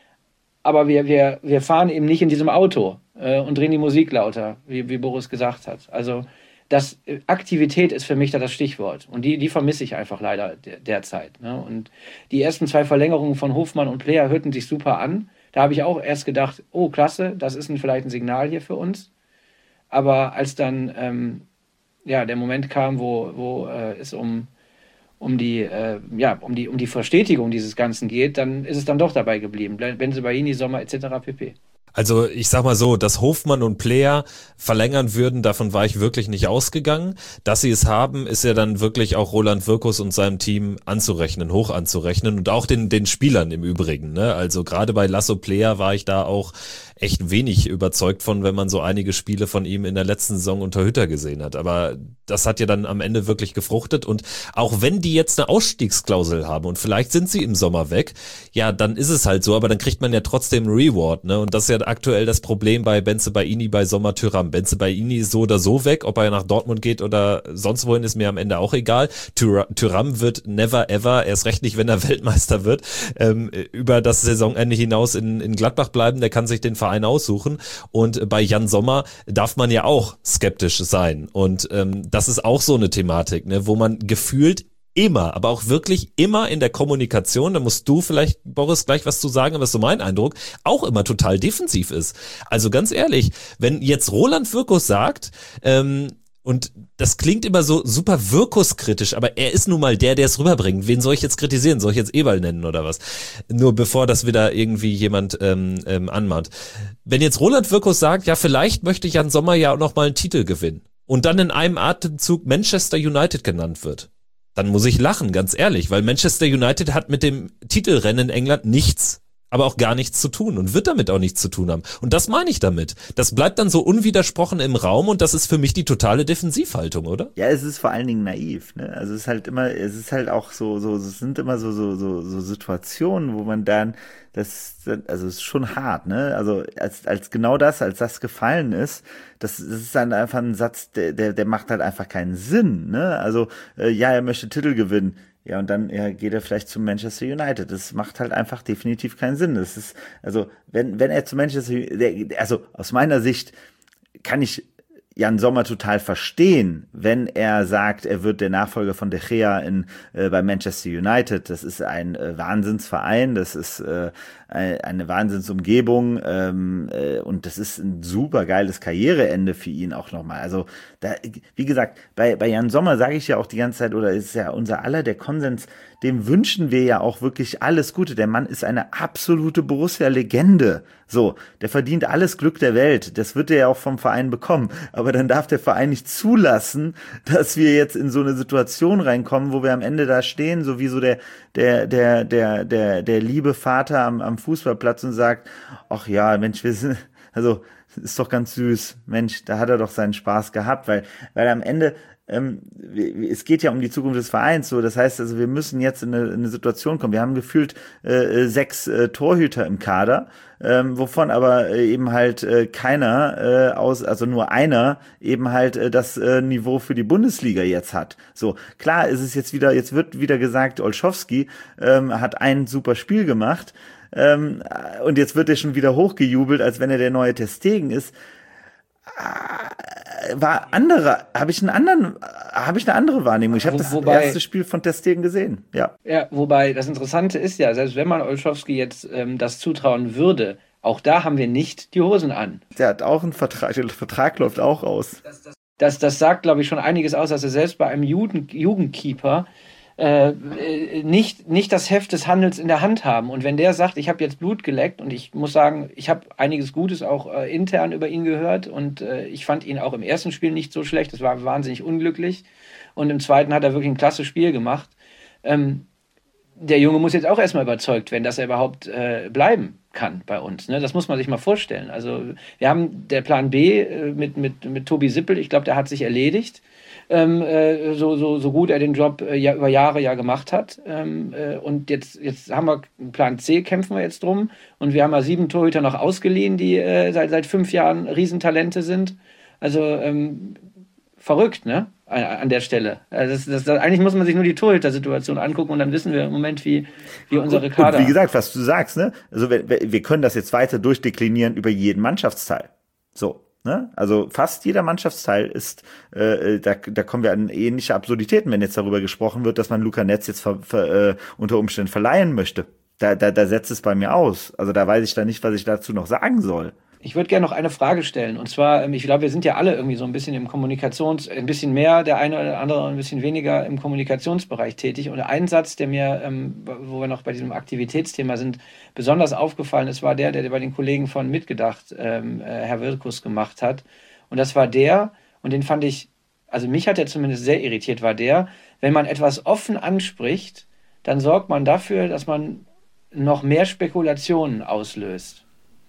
Aber wir, wir, wir fahren eben nicht in diesem Auto äh, und drehen die Musik lauter, wie, wie Boris gesagt hat. Also das, Aktivität ist für mich da das Stichwort. Und die, die vermisse ich einfach leider der, derzeit. Ne? Und die ersten zwei Verlängerungen von Hofmann und Player hörten sich super an. Da habe ich auch erst gedacht, oh klasse, das ist ein, vielleicht ein Signal hier für uns. Aber als dann ähm, ja, der Moment kam, wo, wo äh, es um, um, die, äh, ja, um, die, um die Verstetigung dieses Ganzen geht, dann ist es dann doch dabei geblieben. Bensebaini, Sommer et cetera pp. Also ich sag mal so, dass Hofmann und Player verlängern würden, davon war ich wirklich nicht ausgegangen. Dass sie es haben, ist ja dann wirklich auch Roland Wirkus und seinem Team anzurechnen, hoch anzurechnen und auch den den Spielern im Übrigen. Ne? Also gerade bei Lasso Player war ich da auch echt wenig überzeugt von, wenn man so einige Spiele von ihm in der letzten Saison unter Hütter gesehen hat. Aber das hat ja dann am Ende wirklich gefruchtet. Und auch wenn die jetzt eine Ausstiegsklausel haben und vielleicht sind sie im Sommer weg, ja, dann ist es halt so, aber dann kriegt man ja trotzdem Reward. Ne? Und das ist ja aktuell das Problem bei Bensebaini, bei Sommer, Thuram. Bensebaini ist so oder so weg, ob er nach Dortmund geht oder sonst wohin, ist mir am Ende auch egal. Thuram wird never ever, erst recht nicht, wenn er Weltmeister wird, ähm, über das Saisonende hinaus in, in Gladbach bleiben, der kann sich den Verein aussuchen. Und bei Jan Sommer darf man ja auch skeptisch sein. Und ähm, das ist auch so eine Thematik, ne, wo man gefühlt immer, aber auch wirklich immer in der Kommunikation, da musst du vielleicht, Boris, gleich was zu sagen, aber das ist so mein Eindruck, auch immer total defensiv ist. Also ganz ehrlich, wenn jetzt Roland Wirkus sagt, ähm, und das klingt immer so super Wirkus-kritisch, aber er ist nun mal der, der es rüberbringt. Wen soll ich jetzt kritisieren? Soll ich jetzt Eberl nennen oder was? Nur bevor das wieder irgendwie jemand ähm, ähm, anmahnt. Wenn jetzt Roland Wirkus sagt, ja, vielleicht möchte Jan Sommer ja auch noch mal einen Titel gewinnen und dann in einem Atemzug Manchester United genannt wird, dann muss ich lachen, ganz ehrlich, weil Manchester United hat mit dem Titelrennen in England nichts, aber auch gar nichts zu tun und wird damit auch nichts zu tun haben. Und das meine ich damit. Das bleibt dann so unwidersprochen im Raum und das ist für mich die totale Defensivhaltung, oder? Ja, es ist vor allen Dingen naiv, ne? Also es ist halt immer, es ist halt auch so, so, es sind immer so, so, so, so Situationen, wo man dann, das, also es ist schon hart, ne? Also als, als genau das, als das gefallen ist, das, das ist dann einfach ein Satz, der, der, der macht halt einfach keinen Sinn, ne? Also, äh, ja, er möchte Titel gewinnen. Ja, und dann ja, geht er vielleicht zu Manchester United. Das macht halt einfach definitiv keinen Sinn. Das ist, also, wenn, wenn er zu Manchester, der, also, aus meiner Sicht kann ich Jan Sommer total verstehen, wenn er sagt, er wird der Nachfolger von De Gea in, äh, bei Manchester United. Das ist ein äh, Wahnsinnsverein, das ist äh, eine Wahnsinnsumgebung ähm, äh, und das ist ein super geiles Karriereende für ihn auch nochmal. Also, da, wie gesagt, bei, bei Jan Sommer sage ich ja auch die ganze Zeit, oder ist ja unser aller der Konsens, dem wünschen wir ja auch wirklich alles Gute. Der Mann ist eine absolute Borussia-Legende. So, der verdient alles Glück der Welt. Das wird er ja auch vom Verein bekommen. Aber dann darf der Verein nicht zulassen, dass wir jetzt in so eine Situation reinkommen, wo wir am Ende da stehen, so wie so der, der, der, der, der, der liebe Vater am, am Fußballplatz und sagt, ach ja, Mensch, wir sind, also, ist doch ganz süß. Mensch, da hat er doch seinen Spaß gehabt, weil, weil am Ende, Ähm, es geht ja um die Zukunft des Vereins, so, das heißt also, wir müssen jetzt in eine, in eine Situation kommen. Wir haben gefühlt äh, sechs äh, Torhüter im Kader, ähm, wovon aber äh, eben halt äh, keiner äh, aus, also nur einer eben halt äh, das äh, Niveau für die Bundesliga jetzt hat. So, klar ist es jetzt wieder, jetzt wird wieder gesagt, Olschowski ähm, hat ein super Spiel gemacht ähm, und jetzt wird er schon wieder hochgejubelt, als wenn er der neue Ter Stegen ist. War andere, habe ich einen anderen, habe ich eine andere Wahrnehmung. Ich habe das wobei, erste Spiel von Ter Stegen gesehen, ja. Ja, wobei das Interessante ist ja, selbst wenn man Olschowski jetzt ähm, das zutrauen würde, auch da haben wir nicht die Hosen an. Der hat auch einen Vertrag, der Vertrag läuft auch aus. Das, das, das, das sagt, glaube ich, schon einiges aus, dass er selbst bei einem Jugend, Jugendkeeper Äh, nicht, nicht das Heft des Handels in der Hand haben. Und wenn der sagt, ich habe jetzt Blut geleckt, und ich muss sagen, ich habe einiges Gutes auch äh, intern über ihn gehört und äh, ich fand ihn auch im ersten Spiel nicht so schlecht, das war wahnsinnig unglücklich und im zweiten hat er wirklich ein klasse Spiel gemacht. Ähm, der Junge muss jetzt auch erstmal überzeugt werden, dass er überhaupt äh, bleiben kann bei uns. Ne? Das muss man sich mal vorstellen. Also wir haben der Plan B äh, mit, mit, mit Tobi Sippel, ich glaube, der hat sich erledigt. Ähm, äh, so, so, so gut er den Job äh, ja, über Jahre ja gemacht hat. Ähm, äh, und jetzt, jetzt haben wir Plan C, kämpfen wir jetzt drum. Und wir haben ja sieben Torhüter noch ausgeliehen, die äh, seit, seit fünf Jahren Riesentalente sind. Also ähm, verrückt, ne? An der Stelle. Also das, das, das, eigentlich muss man sich nur die Torhüter-Situation angucken und dann wissen wir im Moment, wie, wie unsere Kader... Und wie gesagt, was du sagst, ne? Also wir, wir können das jetzt weiter durchdeklinieren über jeden Mannschaftsteil. So. Ne? Also fast jeder Mannschaftsteil ist, äh, da, da kommen wir an ähnliche Absurditäten, wenn jetzt darüber gesprochen wird, dass man Luca Netz jetzt ver, ver, äh, unter Umständen verleihen möchte. Da, da, da setzt es bei mir aus. Also da weiß ich dann nicht, was ich dazu noch sagen soll. Ich würde gerne noch eine Frage stellen. Und zwar, ich glaube, wir sind ja alle irgendwie so ein bisschen im Kommunikations-, ein bisschen mehr, der eine oder andere ein bisschen weniger im Kommunikationsbereich tätig. Und ein Satz, der mir, wo wir noch bei diesem Aktivitätsthema sind, besonders aufgefallen ist, war der, der bei den Kollegen von Mitgedacht, Herr Wirkus, gemacht hat. Und das war der, und den fand ich, also mich hat er zumindest sehr irritiert, war der, wenn man etwas offen anspricht, dann sorgt man dafür, dass man noch mehr Spekulationen auslöst.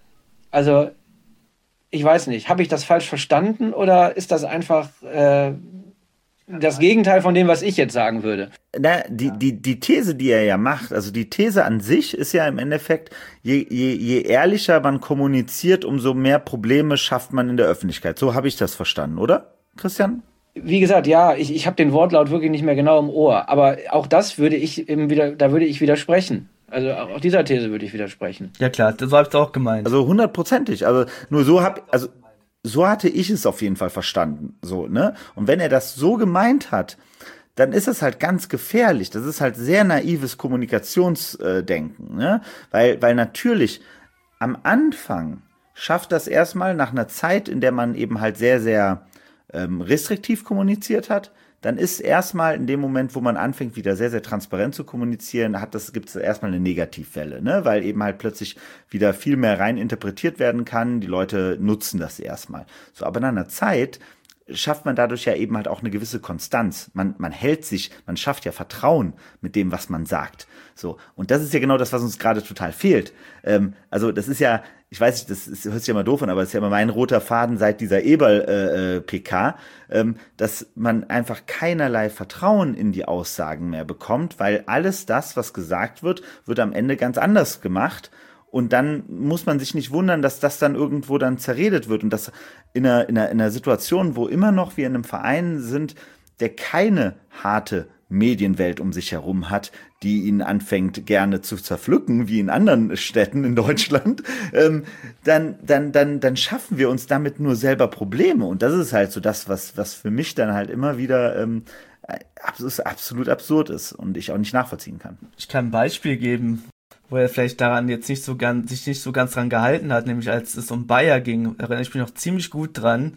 Also, ich weiß nicht, habe ich das falsch verstanden oder ist das einfach, äh, das Gegenteil von dem, was ich jetzt sagen würde. Na, die, die, die These, die er ja macht, also die These an sich ist ja im Endeffekt, je, je, je ehrlicher man kommuniziert, umso mehr Probleme schafft man in der Öffentlichkeit. So habe ich das verstanden, oder, Christian? Wie gesagt, ja, ich, ich habe den Wortlaut wirklich nicht mehr genau im Ohr, aber auch das würde ich eben wieder, da würde ich widersprechen. Also auch dieser These würde ich widersprechen. Ja klar, das habe ich auch gemeint. Also hundertprozentig. Also nur so hab, also so hatte ich es auf jeden Fall verstanden. So, ne? Und wenn er das so gemeint hat, dann ist es halt ganz gefährlich. Das ist halt sehr naives Kommunikationsdenken, ne? Weil, weil natürlich am Anfang schafft das erstmal nach einer Zeit, in der man eben halt sehr, sehr ähm, restriktiv kommuniziert hat. Dann ist erstmal in dem Moment, wo man anfängt, wieder sehr, sehr transparent zu kommunizieren, hat das, gibt es erstmal eine Negativwelle, ne? Weil eben halt plötzlich wieder viel mehr rein interpretiert werden kann. Die Leute nutzen das erstmal. So, aber nach einer Zeit schafft man dadurch ja eben halt auch eine gewisse Konstanz. Man, man hält sich, man schafft ja Vertrauen mit dem, was man sagt. So. Und das ist ja genau das, was uns gerade total fehlt. Ähm, also, das ist ja, ich weiß nicht, das ist, hört sich ja immer doof an, aber das ist ja immer mein roter Faden seit dieser Eberl-P K, äh, ähm, dass man einfach keinerlei Vertrauen in die Aussagen mehr bekommt, weil alles das, was gesagt wird, wird am Ende ganz anders gemacht. Und dann muss man sich nicht wundern, dass das dann irgendwo dann zerredet wird und dass in einer, in einer, in einer Situation, wo immer noch wir in einem Verein sind, der keine harte Medienwelt um sich herum hat, die ihn anfängt gerne zu zerpflücken, wie in anderen Städten in Deutschland, ähm, dann, dann, dann, dann schaffen wir uns damit nur selber Probleme. Und das ist halt so das, was, was für mich dann halt immer wieder ähm, absolut absurd ist und ich auch nicht nachvollziehen kann. Ich kann ein Beispiel geben, wo er vielleicht daran jetzt nicht so ganz, sich nicht so ganz dran gehalten hat, nämlich als es um Bayer ging, erinnere ich mich noch ziemlich gut dran.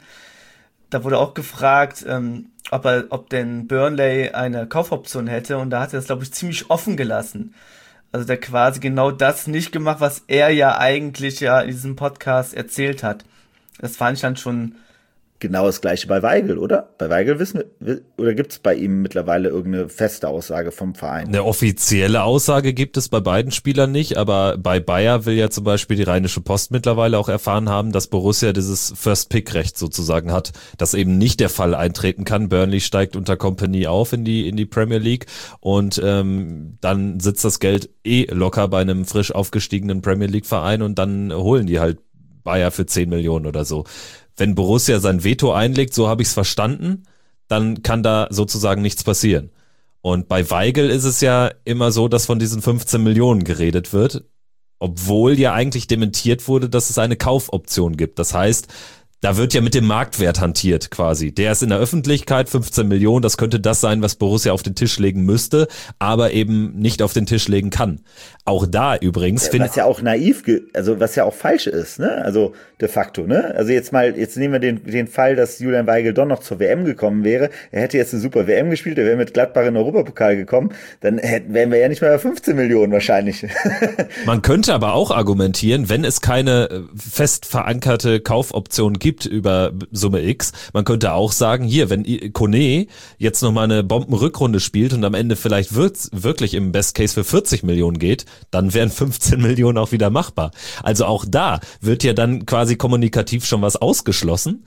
Da wurde auch gefragt, ähm, ob er, ob denn Burnley eine Kaufoption hätte, und da hat er das, glaube ich, ziemlich offen gelassen. Also der quasi genau das nicht gemacht, was er ja eigentlich ja in diesem Podcast erzählt hat. Das fand ich dann schon. Genau das Gleiche bei Weigl, oder? Bei Weigl wissen wir, oder gibt es bei ihm mittlerweile irgendeine feste Aussage vom Verein? Eine offizielle Aussage gibt es bei beiden Spielern nicht, aber bei Bayer will ja zum Beispiel die Rheinische Post mittlerweile auch erfahren haben, dass Borussia dieses First-Pick-Recht sozusagen hat, das eben nicht der Fall eintreten kann. Burnley steigt unter Kompanie auf in die in die Premier League und ähm, dann sitzt das Geld eh locker bei einem frisch aufgestiegenen Premier League-Verein und dann holen die halt Bayer für zehn Millionen oder so. Wenn Borussia sein Veto einlegt, so habe ich es verstanden, dann kann da sozusagen nichts passieren. Und bei Weigl ist es ja immer so, dass von diesen fünfzehn Millionen geredet wird, obwohl ja eigentlich dementiert wurde, dass es eine Kaufoption gibt. Das heißt, da wird ja mit dem Marktwert hantiert quasi. Der ist in der Öffentlichkeit, fünfzehn Millionen, das könnte das sein, was Borussia auf den Tisch legen müsste, aber eben nicht auf den Tisch legen kann. Auch da übrigens. Was ja auch naiv, also was ja auch falsch ist, ne? Also de facto, ne? Also jetzt mal, jetzt nehmen wir den, den Fall, dass Julian Weigl doch noch zur W M gekommen wäre. Er hätte jetzt eine super W M gespielt, er wäre mit Gladbach in den Europapokal gekommen, dann hätten, wären wir ja nicht mehr bei fünfzehn Millionen wahrscheinlich. Man könnte aber auch argumentieren, wenn es keine fest verankerte Kaufoption gibt, gibt über Summe X. Man könnte auch sagen, hier, wenn Kone jetzt nochmal eine Bombenrückrunde spielt und am Ende vielleicht wird's wirklich im Best Case für vierzig Millionen geht, dann wären fünfzehn Millionen auch wieder machbar. Also auch da wird ja dann quasi kommunikativ schon was ausgeschlossen,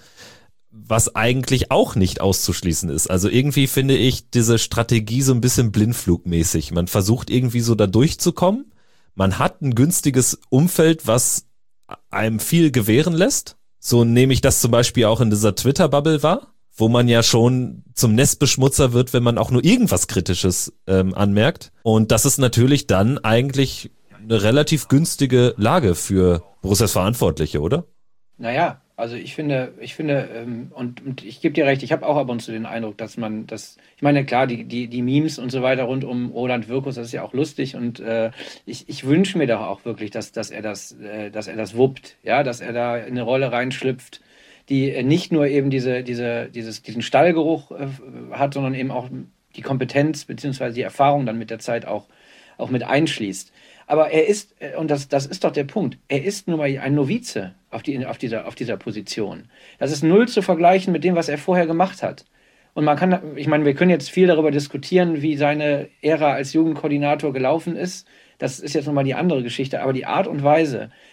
was eigentlich auch nicht auszuschließen ist. Also irgendwie finde ich diese Strategie so ein bisschen blindflugmäßig. Man versucht irgendwie so da durchzukommen. Man hat ein günstiges Umfeld, was einem viel gewähren lässt. So nehme ich das zum Beispiel auch in dieser Twitter-Bubble wahr, wo man ja schon zum Nestbeschmutzer wird, wenn man auch nur irgendwas Kritisches ähm, anmerkt. Und das ist natürlich dann eigentlich eine relativ günstige Lage für Borussias Verantwortliche, oder? Naja, also ich finde, ich finde, ähm, und, und ich gebe dir recht, ich habe auch ab und zu den Eindruck, dass man das, ich meine, klar, die, die, die Memes und so weiter rund um Roland Wirkus, das ist ja auch lustig und äh, ich, ich wünsche mir doch auch wirklich, dass, dass er das, äh, dass er das wuppt, ja, dass er da in eine Rolle reinschlüpft, die äh, nicht nur eben diese, diese, dieses, diesen Stallgeruch äh, hat, sondern eben auch die Kompetenz beziehungsweise die Erfahrung dann mit der Zeit auch, auch mit einschließt. Aber er ist, und das, das ist doch der Punkt, er ist nun mal ein Novize auf, die, auf, dieser, auf dieser Position. Das ist null zu vergleichen mit dem, was er vorher gemacht hat. Und man kann, ich meine, wir können jetzt viel darüber diskutieren, wie seine Ära als Jugendkoordinator gelaufen ist. Das ist jetzt nochmal die andere Geschichte. Aber die Art und Weise,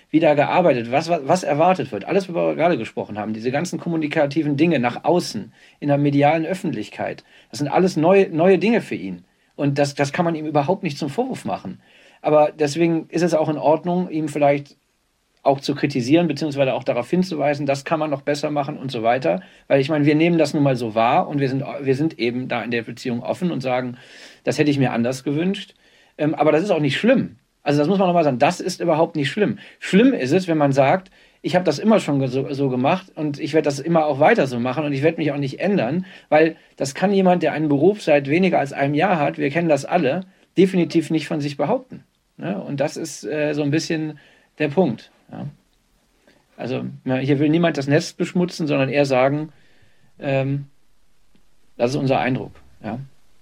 wie da gearbeitet, was, was, was erwartet wird. Alles, worüber wir gerade gesprochen haben, diese ganzen kommunikativen Dinge nach außen, in der medialen Öffentlichkeit, das sind alles neue, neue Dinge für ihn. Und das, das kann man ihm überhaupt nicht zum Vorwurf machen. Aber deswegen ist es auch in Ordnung, ihm vielleicht auch zu kritisieren, beziehungsweise auch darauf hinzuweisen, das kann man noch besser machen und so weiter. Weil ich meine, wir nehmen das nun mal so wahr und wir sind, wir sind eben da in der Beziehung offen und sagen, das hätte ich mir anders gewünscht. Ähm, aber das ist auch nicht schlimm. Also das muss man nochmal sagen, das ist überhaupt nicht schlimm. Schlimm ist es, wenn man sagt, ich habe das immer schon so, so gemacht und ich werde das immer auch weiter so machen und ich werde mich auch nicht ändern, weil das kann jemand, der einen Beruf seit weniger als einem Jahr hat, wir kennen das alle, definitiv nicht von sich behaupten. Ne? Und das ist äh, so ein bisschen der Punkt. Ja? Also hier will niemand das Netz beschmutzen, sondern eher sagen, ähm, das ist unser Eindruck. Ja?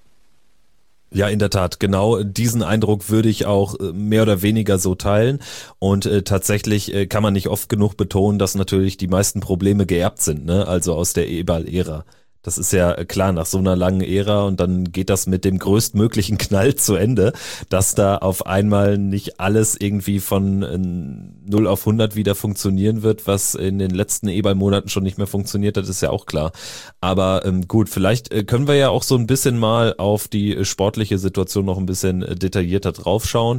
Ja, in der Tat. Genau diesen Eindruck würde ich auch mehr oder weniger so teilen. Und äh, tatsächlich äh, kann man nicht oft genug betonen, dass natürlich die meisten Probleme geerbt sind, ne? Also aus der Eberl-Ära. Das ist ja klar, nach so einer langen Ära und dann geht das mit dem größtmöglichen Knall zu Ende, dass da auf einmal nicht alles irgendwie von null auf hundert wieder funktionieren wird, was in den letzten Eberl-Monaten schon nicht mehr funktioniert hat, ist ja auch klar. Aber ähm, gut, vielleicht äh, können wir ja auch so ein bisschen mal auf die sportliche Situation noch ein bisschen äh, detaillierter draufschauen.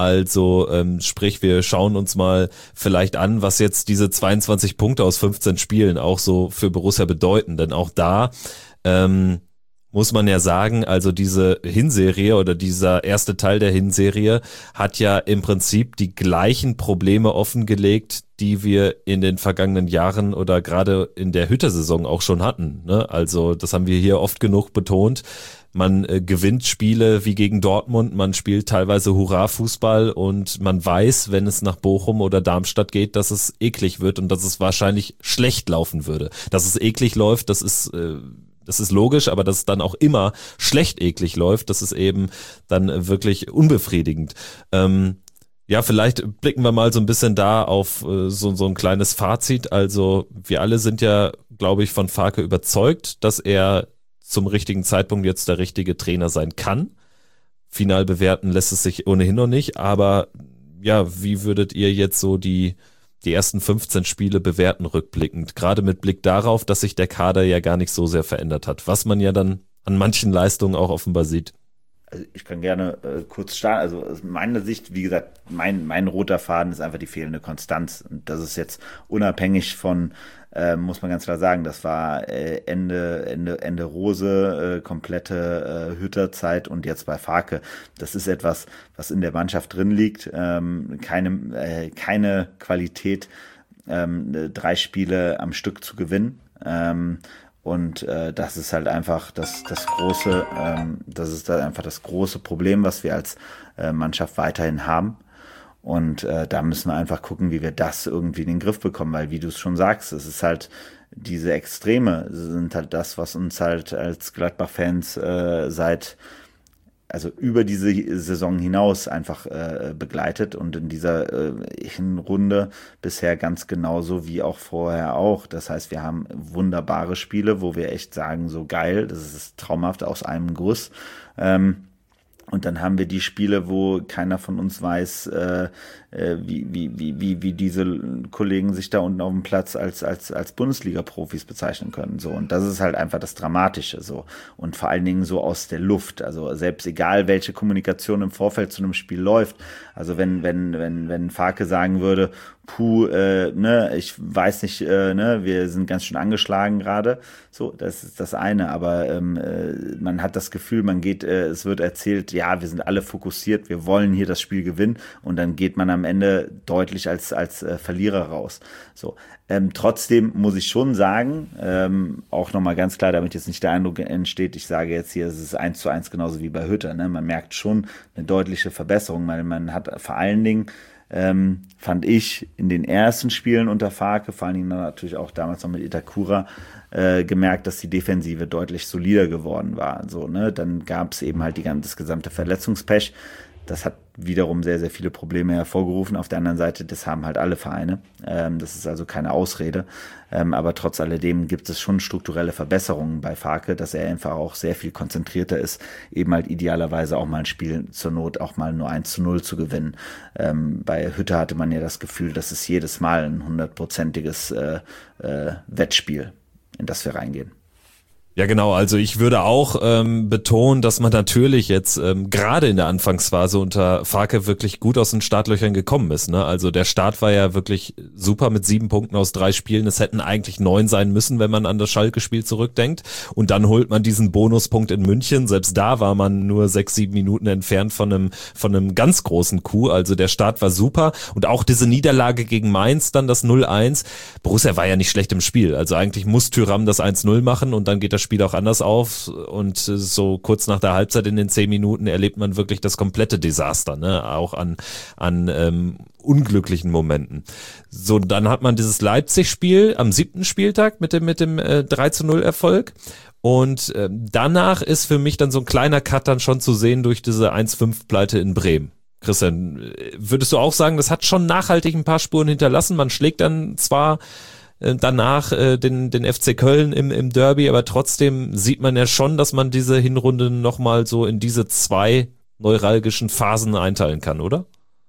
Also ähm, sprich, wir schauen uns mal vielleicht an, was jetzt diese zweiundzwanzig Punkte aus fünfzehn Spielen auch so für Borussia bedeuten, denn auch da Ähm, muss man ja sagen, also diese Hinserie oder dieser erste Teil der Hinserie hat ja im Prinzip die gleichen Probleme offengelegt, die wir in den vergangenen Jahren oder gerade in der Hütter-Saison auch schon hatten. Ne? Also das haben wir hier oft genug betont. Man äh, gewinnt Spiele wie gegen Dortmund, man spielt teilweise Hurra-Fußball und man weiß, wenn es nach Bochum oder Darmstadt geht, dass es eklig wird und dass es wahrscheinlich schlecht laufen würde. Dass es eklig läuft, das ist äh, Das ist logisch, aber dass es dann auch immer schlecht eklig läuft, das ist eben dann wirklich unbefriedigend. Ähm, ja, vielleicht blicken wir mal so ein bisschen da auf äh, so, so ein kleines Fazit. Also wir alle sind ja, glaube ich, von Farke überzeugt, dass er zum richtigen Zeitpunkt jetzt der richtige Trainer sein kann. Final bewerten lässt es sich ohnehin noch nicht, aber ja, wie würdet ihr jetzt so die die ersten fünfzehn Spiele bewerten rückblickend, gerade mit Blick darauf, dass sich der Kader ja gar nicht so sehr verändert hat, was man ja dann an manchen Leistungen auch offenbar sieht? Also ich kann gerne äh, kurz starten. Also aus meiner Sicht, wie gesagt, mein, mein roter Faden ist einfach die fehlende Konstanz. Und das ist jetzt unabhängig von, äh, muss man ganz klar sagen, das war äh, Ende, Ende, Ende Rose, äh, komplette äh, Hütterzeit und jetzt bei Farke. Das ist etwas, was in der Mannschaft drin liegt. Ähm, keine, äh, keine Qualität, ähm, drei Spiele am Stück zu gewinnen. Ähm, Und äh, das ist halt einfach das, das große, ähm, das ist da einfach das große Problem, was wir als äh, Mannschaft weiterhin haben. Und äh, da müssen wir einfach gucken, wie wir das irgendwie in den Griff bekommen, weil wie du es schon sagst, es ist halt diese Extreme sind halt das, was uns halt als Gladbach-Fans äh, seit also über diese Saison hinaus einfach äh, begleitet und in dieser äh, Hinrunde bisher ganz genauso wie auch vorher auch. Das heißt, wir haben wunderbare Spiele, wo wir echt sagen, so geil, das ist traumhaft aus einem Guss. Ähm, Und dann haben wir die Spiele, wo keiner von uns weiß, äh, wie, wie, wie, wie, wie diese Kollegen sich da unten auf dem Platz als, als, als Bundesliga-Profis bezeichnen können. So. Und das ist halt einfach das Dramatische. So. Und vor allen Dingen so aus der Luft. Also selbst egal, welche Kommunikation im Vorfeld zu einem Spiel läuft. Also wenn, wenn, wenn, wenn Farke sagen würde, puh, äh, ne, ich weiß nicht, äh, ne, wir sind ganz schön angeschlagen gerade. So, das ist das eine. Aber ähm, äh, man hat das Gefühl, man geht, äh, es wird erzählt, ja, wir sind alle fokussiert, wir wollen hier das Spiel gewinnen und dann geht man am Ende deutlich als als äh, Verlierer raus. So, ähm, trotzdem muss ich schon sagen, ähm, auch nochmal ganz klar, damit jetzt nicht der Eindruck entsteht, ich sage jetzt hier, es ist eins zu eins genauso wie bei Hütter. Ne? Man merkt schon eine deutliche Verbesserung, weil man hat vor allen Dingen Ähm, fand ich in den ersten Spielen unter Farke, vor allen Dingen natürlich auch damals noch mit Itakura, äh, gemerkt, dass die Defensive deutlich solider geworden war. So, ne? Dann gab es eben halt die ganze, das gesamte Verletzungspech. das hat wiederum sehr, sehr viele Probleme hervorgerufen. Auf der anderen Seite, das haben halt alle Vereine. Ähm, das ist also keine Ausrede. Ähm, aber trotz alledem gibt es schon strukturelle Verbesserungen bei Farke, dass er einfach auch sehr viel konzentrierter ist, eben halt idealerweise auch mal ein Spiel zur Not auch mal nur eins zu null zu gewinnen. Ähm, bei Hütter hatte man ja das Gefühl, dass es jedes Mal ein hundertprozentiges äh, äh, Wettspiel, in das wir reingehen. Ja, genau. Also ich würde auch ähm, betonen, dass man natürlich jetzt ähm, gerade in der Anfangsphase unter Farke wirklich gut aus den Startlöchern gekommen ist. Ne? Also der Start war ja wirklich super mit sieben Punkten aus drei Spielen. Es hätten eigentlich neun sein müssen, wenn man an das Schalke-Spiel zurückdenkt. Und dann holt man diesen Bonuspunkt in München. Selbst da war man nur sechs, sieben Minuten entfernt von einem von einem ganz großen Coup. Also der Start war super. Und auch diese Niederlage gegen Mainz, dann das null eins. Borussia war ja nicht schlecht im Spiel. Also eigentlich muss Thuram das eins null machen und dann geht das Spiel auch anders auf und so kurz nach der Halbzeit in den zehn Minuten erlebt man wirklich das komplette Desaster, ne? Auch an, an ähm, unglücklichen Momenten. So, dann hat man dieses Leipzig-Spiel am siebten Spieltag mit dem, mit dem äh, drei zu null Erfolg und äh, danach ist für mich dann so ein kleiner Cut dann schon zu sehen durch diese eins fünf Pleite in Bremen. Christian, würdest du auch sagen, das hat schon nachhaltig ein paar Spuren hinterlassen? Man schlägt dann zwar danach äh, den, den F C Köln im, im Derby, aber trotzdem sieht man ja schon, dass man diese Hinrunde nochmal so in diese zwei neuralgischen Phasen einteilen kann, oder?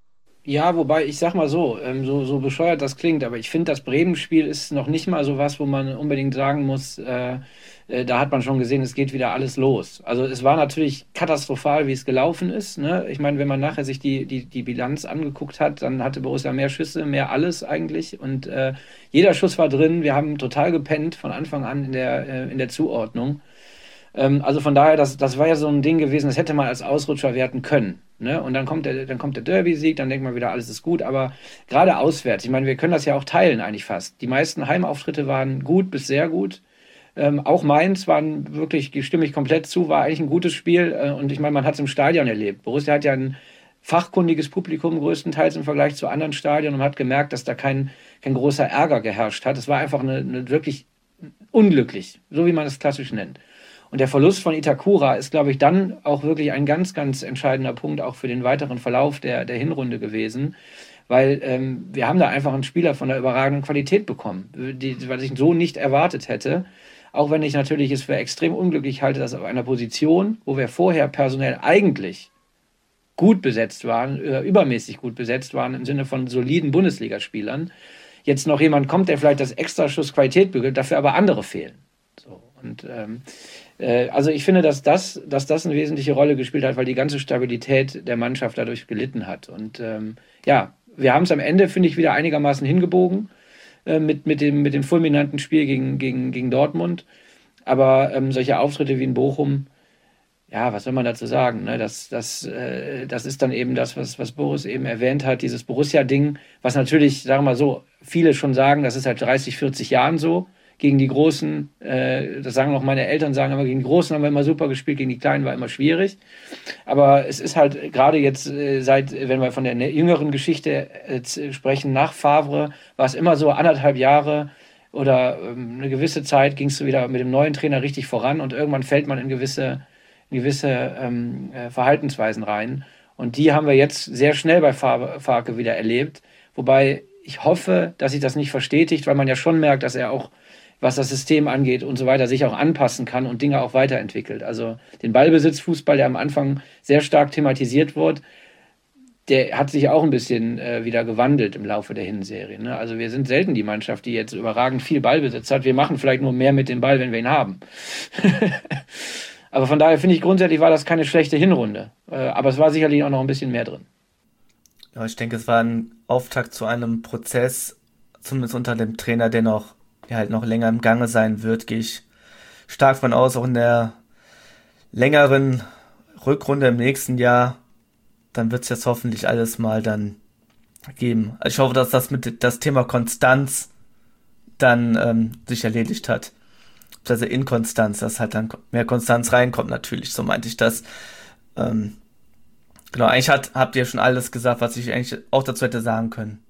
Ja, wobei, ich sag mal so, ähm, so, so bescheuert das klingt, aber ich finde, das Bremen-Spiel ist noch nicht mal so was, wo man unbedingt sagen muss, äh, äh, da hat man schon gesehen, es geht wieder alles los. Also es war natürlich katastrophal, wie es gelaufen ist. Ne? Ich meine, wenn man nachher sich die, die, die Bilanz angeguckt hat, dann hatte Borussia mehr Schüsse, mehr alles eigentlich und äh, jeder Schuss war drin. Wir haben total gepennt von Anfang an in der, äh, in der Zuordnung. Ähm, also von daher, das, das war ja so ein Ding gewesen, das hätte man als Ausrutscher werten können. Ne? Und dann kommt der, dann kommt der Derby-Sieg, dann denkt man wieder, alles ist gut. Aber gerade auswärts, ich meine, wir können das ja auch teilen eigentlich fast. Die meisten Heimauftritte waren gut bis sehr gut. Ähm, auch Mainz waren wirklich, stimme ich komplett zu, war eigentlich ein gutes Spiel. Äh, und ich meine, man hat es im Stadion erlebt. Borussia hat ja ein fachkundiges Publikum größtenteils im Vergleich zu anderen Stadien und man hat gemerkt, dass da kein, kein großer Ärger geherrscht hat. Es war einfach eine, eine wirklich unglücklich, so wie man es klassisch nennt. Und der Verlust von Itakura ist, glaube ich, dann auch wirklich ein ganz, ganz entscheidender Punkt auch für den weiteren Verlauf der, der Hinrunde gewesen. Weil ähm, wir haben da einfach einen Spieler von der überragenden Qualität bekommen, die, was ich so nicht erwartet hätte. Auch wenn ich natürlich es für extrem unglücklich halte, dass auf einer Position, wo wir vorher personell eigentlich gut besetzt waren, übermäßig gut besetzt waren, im Sinne von soliden Bundesligaspielern, jetzt noch jemand kommt, der vielleicht das Extraschuss Qualität bügelt, dafür aber andere fehlen. So, und ähm, äh, also ich finde, dass das, dass das eine wesentliche Rolle gespielt hat, weil die ganze Stabilität der Mannschaft dadurch gelitten hat. Und ähm, ja, wir haben es am Ende, finde ich, wieder einigermaßen hingebogen äh, mit, mit, dem, mit dem fulminanten Spiel gegen, gegen, gegen Dortmund. Aber ähm, solche Auftritte wie in Bochum, ja, was soll man dazu sagen? Ne? Das, das, äh, das ist dann eben das, was, was Boris eben erwähnt hat, dieses Borussia-Ding, was natürlich, sagen wir mal so, viele schon sagen, das ist seit dreißig, vierzig Jahren so. Gegen die Großen, äh, das sagen auch meine Eltern, sagen aber, gegen die Großen haben wir immer super gespielt, gegen die Kleinen war immer schwierig. Aber es ist halt gerade jetzt, äh, seit, wenn wir von der jüngeren Geschichte äh, sprechen, nach Favre, war es immer so anderthalb Jahre oder ähm, eine gewisse Zeit ging es so wieder mit dem neuen Trainer richtig voran und irgendwann fällt man in gewisse, in gewisse ähm, äh, Verhaltensweisen rein. Und die haben wir jetzt sehr schnell bei Farke wieder erlebt. Wobei ich hoffe, dass sich das nicht verstetigt, weil man ja schon merkt, dass er auch, was das System angeht und so weiter, sich auch anpassen kann und Dinge auch weiterentwickelt. Also den Ballbesitzfußball, der am Anfang sehr stark thematisiert wurde, der hat sich auch ein bisschen äh, wieder gewandelt im Laufe der Hinserie. Ne? Also wir sind selten die Mannschaft, die jetzt überragend viel Ballbesitz hat. Wir machen vielleicht nur mehr mit dem Ball, wenn wir ihn haben. Aber von daher finde ich, grundsätzlich war das keine schlechte Hinrunde. Äh, aber es war sicherlich auch noch ein bisschen mehr drin. Ja, ich denke, es war ein Auftakt zu einem Prozess, zumindest unter dem Trainer, der noch der halt noch länger im Gange sein wird, gehe ich stark von aus, auch in der längeren Rückrunde im nächsten Jahr, dann wird es jetzt hoffentlich alles mal dann geben. Also ich hoffe, dass das mit das Thema Konstanz dann ähm, sich erledigt hat. Also Inkonstanz, dass halt dann mehr Konstanz reinkommt natürlich, so meinte ich das. Ähm, genau, eigentlich hat, habt ihr schon alles gesagt, was ich eigentlich auch dazu hätte sagen können.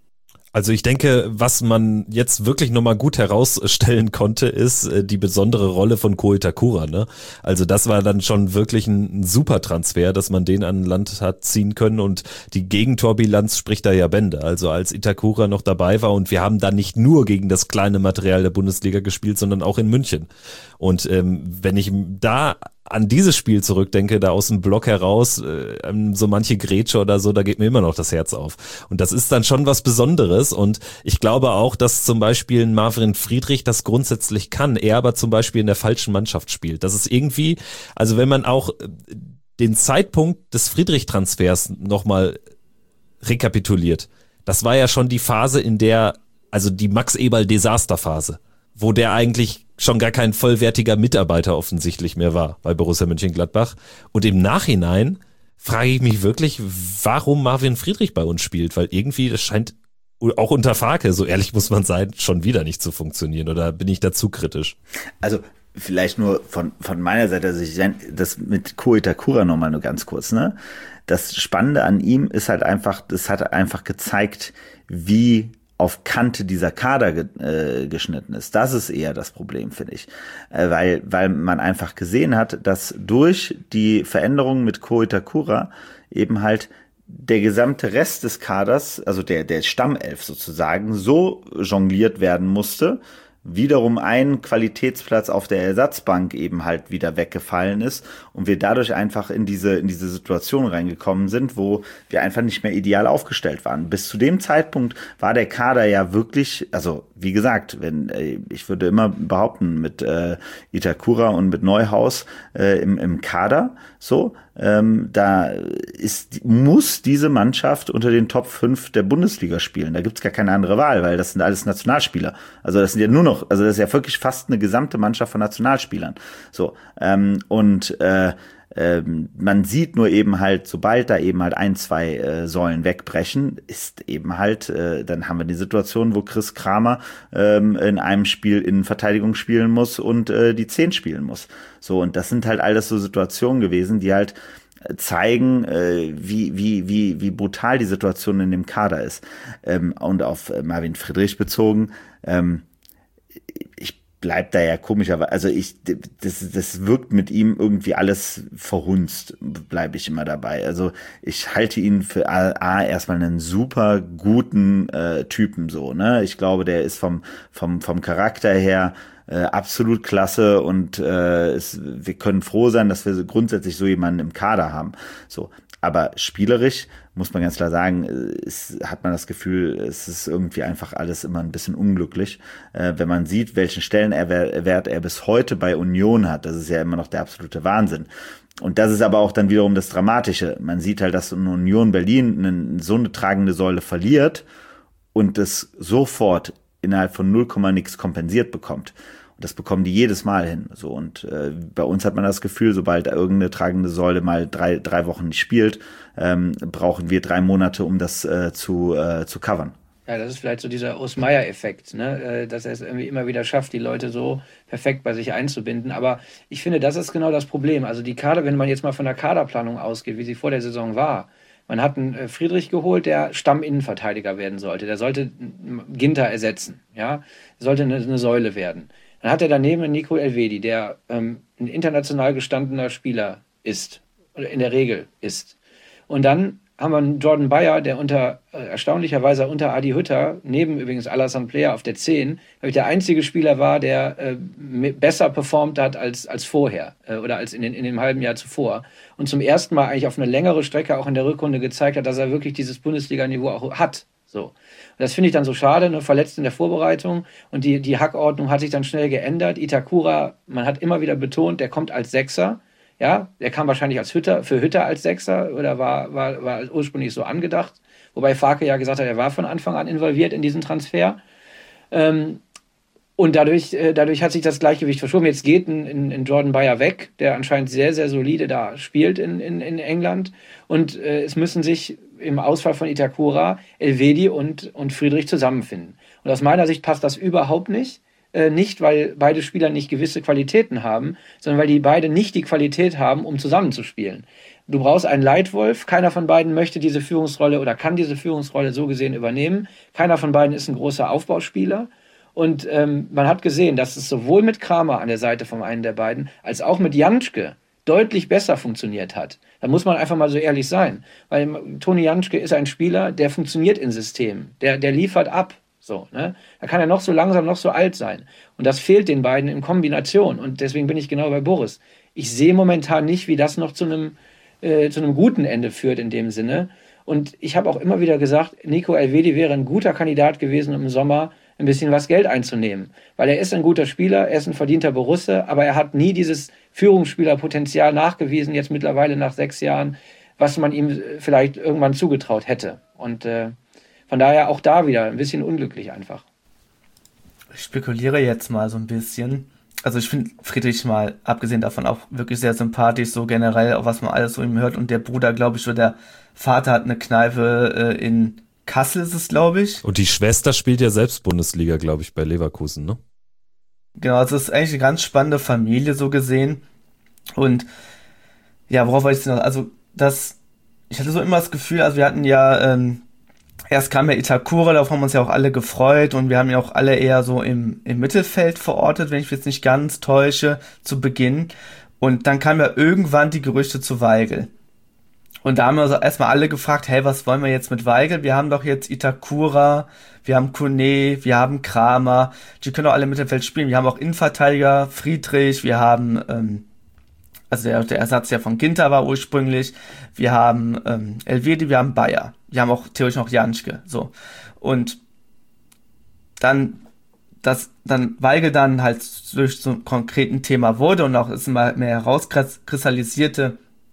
Also ich denke, was man jetzt wirklich nochmal gut herausstellen konnte, ist äh, die besondere Rolle von Ko Itakura, ne? Also das war dann schon wirklich ein, ein super Transfer, dass man den an Land hat ziehen können, und die Gegentorbilanz spricht da ja Bände. Also als Itakura noch dabei war, und wir haben dann nicht nur gegen das kleine Material der Bundesliga gespielt, sondern auch in München. Und ähm, wenn ich da an dieses Spiel zurückdenke, da aus dem Block heraus, äh, so manche Grätsche oder so, da geht mir immer noch das Herz auf. Und das ist dann schon was Besonderes, und ich glaube auch, dass zum Beispiel ein Marvin Friedrich das grundsätzlich kann, er aber zum Beispiel in der falschen Mannschaft spielt. Das ist irgendwie, also wenn man auch den Zeitpunkt des Friedrich-Transfers nochmal rekapituliert, das war ja schon die Phase, in der, also die Max-Eberl-Desaster-Phase, wo der eigentlich schon gar kein vollwertiger Mitarbeiter offensichtlich mehr war bei Borussia Mönchengladbach. Und im Nachhinein frage ich mich wirklich, warum Marvin Friedrich bei uns spielt, weil irgendwie das scheint auch unter Farke, so ehrlich muss man sein, schon wieder nicht zu funktionieren, oder bin ich da zu kritisch? Also vielleicht nur von von meiner Seite, also ich das mit Ko Itakura nochmal nur ganz kurz, ne? Das Spannende an ihm ist halt einfach, das hat einfach gezeigt, wie auf Kante dieser Kader ge, äh, geschnitten ist. Das ist eher das Problem, finde ich. Äh, weil, weil man einfach gesehen hat, dass durch die Veränderungen mit Ko Itakura eben halt der gesamte Rest des Kaders, also der, der Stammelf sozusagen, so jongliert werden musste, wiederum ein Qualitätsplatz auf der Ersatzbank eben halt wieder weggefallen ist und wir dadurch einfach in diese in diese Situation reingekommen sind, wo wir einfach nicht mehr ideal aufgestellt waren. Bis zu dem Zeitpunkt war der Kader ja wirklich, also wie gesagt, wenn ich würde immer behaupten, mit äh, Itakura und mit Neuhaus äh, im, im Kader, so, ähm, da ist muss diese Mannschaft unter den Top fünf der Bundesliga spielen. Da gibt's gar keine andere Wahl, weil das sind alles Nationalspieler. Also das sind ja nur noch, also das ist ja wirklich fast eine gesamte Mannschaft von Nationalspielern. So, ähm, und äh, ähm, man sieht nur eben halt, sobald da eben halt ein, zwei äh, Säulen wegbrechen, ist eben halt, äh, dann haben wir die Situation, wo Chris Kramer ähm, in einem Spiel in Verteidigung spielen muss und äh, die zehn spielen muss. So, und das sind halt alles so Situationen gewesen, die halt zeigen, äh, wie wie wie wie brutal die Situation in dem Kader ist. Ähm, und auf äh, Marvin Friedrich bezogen, ähm, ich bleib da ja komischerweise, also ich, das, das wirkt mit ihm irgendwie alles verhunzt, bleibe ich immer dabei. Also ich halte ihn für A, A erstmal einen super guten äh, Typen so, ne? Ich glaube, der ist vom vom vom Charakter her Äh, absolut klasse und äh, es, wir können froh sein, dass wir grundsätzlich so jemanden im Kader haben. So, aber spielerisch muss man ganz klar sagen, ist, hat man das Gefühl, es ist irgendwie einfach alles immer ein bisschen unglücklich, äh, wenn man sieht, welchen Stellenwert er bis heute bei Union hat. Das ist ja immer noch der absolute Wahnsinn. Und das ist aber auch dann wiederum das Dramatische. Man sieht halt, dass Union Berlin eine, so eine tragende Säule verliert und das sofort innerhalb von null Komma nix kompensiert bekommt. Und das bekommen die jedes Mal hin. So, und äh, bei uns hat man das Gefühl, sobald irgendeine tragende Säule mal drei drei Wochen nicht spielt, ähm, brauchen wir drei Monate, um das äh, zu äh, zu covern. Ja, das ist vielleicht so dieser Osmeyer-Effekt, ne? Dass er es irgendwie immer wieder schafft, die Leute so perfekt bei sich einzubinden. Aber ich finde, das ist genau das Problem. Also die Kader, wenn man jetzt mal von der Kaderplanung ausgeht, wie sie vor der Saison war, man hat einen Friedrich geholt, der Stamminnenverteidiger werden sollte. Der sollte Ginter ersetzen, ja, sollte eine, eine Säule werden. Dann hat er daneben einen Nico Elvedi, der ähm, ein international gestandener Spieler ist, oder in der Regel ist. Und dann haben wir einen Jordan Bayer, der unter äh, erstaunlicherweise unter Adi Hütter, neben übrigens Alassane Player auf der zehn, glaube ich, der einzige Spieler war, der äh, besser performt hat als, als vorher äh, oder als in, den, in dem halben Jahr zuvor. Und zum ersten Mal eigentlich auf eine längere Strecke auch in der Rückrunde gezeigt hat, dass er wirklich dieses Bundesliga-Niveau auch hat. So. Und das finde ich dann so schade, ne? Verletzt in der Vorbereitung und die, die Hackordnung hat sich dann schnell geändert. Itakura, man hat immer wieder betont, der kommt als Sechser. Ja, der kam wahrscheinlich als Hütter, für Hütter als Sechser oder war, war, war ursprünglich so angedacht. Wobei Farke ja gesagt hat, er war von Anfang an involviert in diesen Transfer. Ähm, und dadurch, äh, dadurch hat sich das Gleichgewicht verschoben. Jetzt geht ein, ein Jordan Bayer weg, der anscheinend sehr, sehr solide da spielt in, in, in England. Und äh, es müssen sich im Ausfall von Itakura Elvedi und, und Friedrich zusammenfinden. Und aus meiner Sicht passt das überhaupt nicht, äh, nicht, weil beide Spieler nicht gewisse Qualitäten haben, sondern weil die beide nicht die Qualität haben, um zusammenzuspielen. Du brauchst einen Leitwolf, keiner von beiden möchte diese Führungsrolle oder kann diese Führungsrolle so gesehen übernehmen. Keiner von beiden ist ein großer Aufbauspieler. Und ähm, man hat gesehen, dass es sowohl mit Kramer an der Seite von einem der beiden, als auch mit Janschke deutlich besser funktioniert hat. Da muss man einfach mal so ehrlich sein. Weil Toni Janschke ist ein Spieler, der funktioniert in Systemen. Der, der liefert ab. So, ne? Da kann er noch so langsam, noch so alt sein. Und das fehlt den beiden in Kombination. Und deswegen bin ich genau bei Boris. Ich sehe momentan nicht, wie das noch zu einem, äh, zu einem guten Ende führt in dem Sinne. Und ich habe auch immer wieder gesagt, Nico Elvedi wäre ein guter Kandidat gewesen, um im Sommer ein bisschen was Geld einzunehmen. Weil er ist ein guter Spieler, er ist ein verdienter Borusse, aber er hat nie dieses Führungsspielerpotenzial nachgewiesen, jetzt mittlerweile nach sechs Jahren, was man ihm vielleicht irgendwann zugetraut hätte. Und äh, von daher auch da wieder ein bisschen unglücklich einfach. Ich spekuliere jetzt mal so ein bisschen. Also ich finde Friedrich mal, abgesehen davon, auch wirklich sehr sympathisch, so generell, auch was man alles so ihm hört. Und der Bruder, glaube ich, oder der Vater hat eine Kneipe äh, in Kassel, ist es, glaube ich. Und die Schwester spielt ja selbst Bundesliga, glaube ich, bei Leverkusen, ne? Genau, also es ist eigentlich eine ganz spannende Familie, so gesehen. Und ja, worauf wollte ich noch? Also das, ich hatte so immer das Gefühl, also wir hatten ja, ähm, erst kam ja Itakura, darauf haben wir uns ja auch alle gefreut und wir haben ja auch alle eher so im, im Mittelfeld verortet, wenn ich mich jetzt nicht ganz täusche, zu Beginn. Und dann kamen ja irgendwann die Gerüchte zu Weigl. Und da haben wir uns erstmal alle gefragt, hey, was wollen wir jetzt mit Weigl? Wir haben doch jetzt Itakura, wir haben Kone, wir haben Kramer, die können doch alle im Mittelfeld spielen. Wir haben auch Innenverteidiger, Friedrich, wir haben, ähm, also der, der Ersatz ja von Ginter war ursprünglich, wir haben ähm, Elvedi, wir haben Bayer, wir haben auch theoretisch noch Janschke, so. Und dann, dass dann Weigl dann halt durch so einem konkreten Thema wurde und auch es immer mehr herauskristallisierte,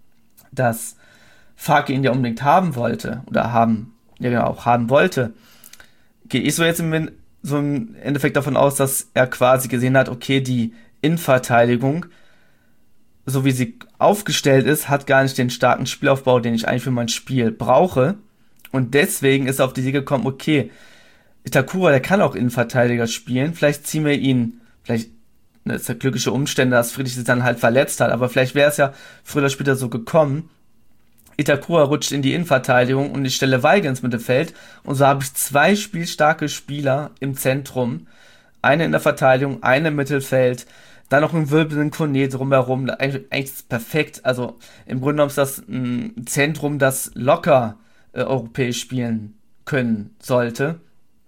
dass Farke ihn ja unbedingt haben wollte oder haben, ja genau, auch haben wollte, gehe ich so jetzt im, so im Endeffekt davon aus, dass er quasi gesehen hat, okay, die Innenverteidigung, so wie sie aufgestellt ist, hat gar nicht den starken Spielaufbau, den ich eigentlich für mein Spiel brauche. Und deswegen ist er auf die Idee gekommen, okay, Itakura, der kann auch Innenverteidiger spielen, vielleicht ziehen wir ihn, vielleicht, das ist ja glückliche Umstände, dass Friedrich sich dann halt verletzt hat, aber vielleicht wäre es ja früher oder später so gekommen, Itakura rutscht in die Innenverteidigung und ich stelle Weigl ins Mittelfeld und so habe ich zwei spielstarke Spieler im Zentrum, eine in der Verteidigung, eine im Mittelfeld, dann noch ein wirbelnden Kone drumherum, eigentlich, eigentlich ist es perfekt, also im Grunde genommen ist das ein Zentrum, das locker äh, europäisch spielen können sollte.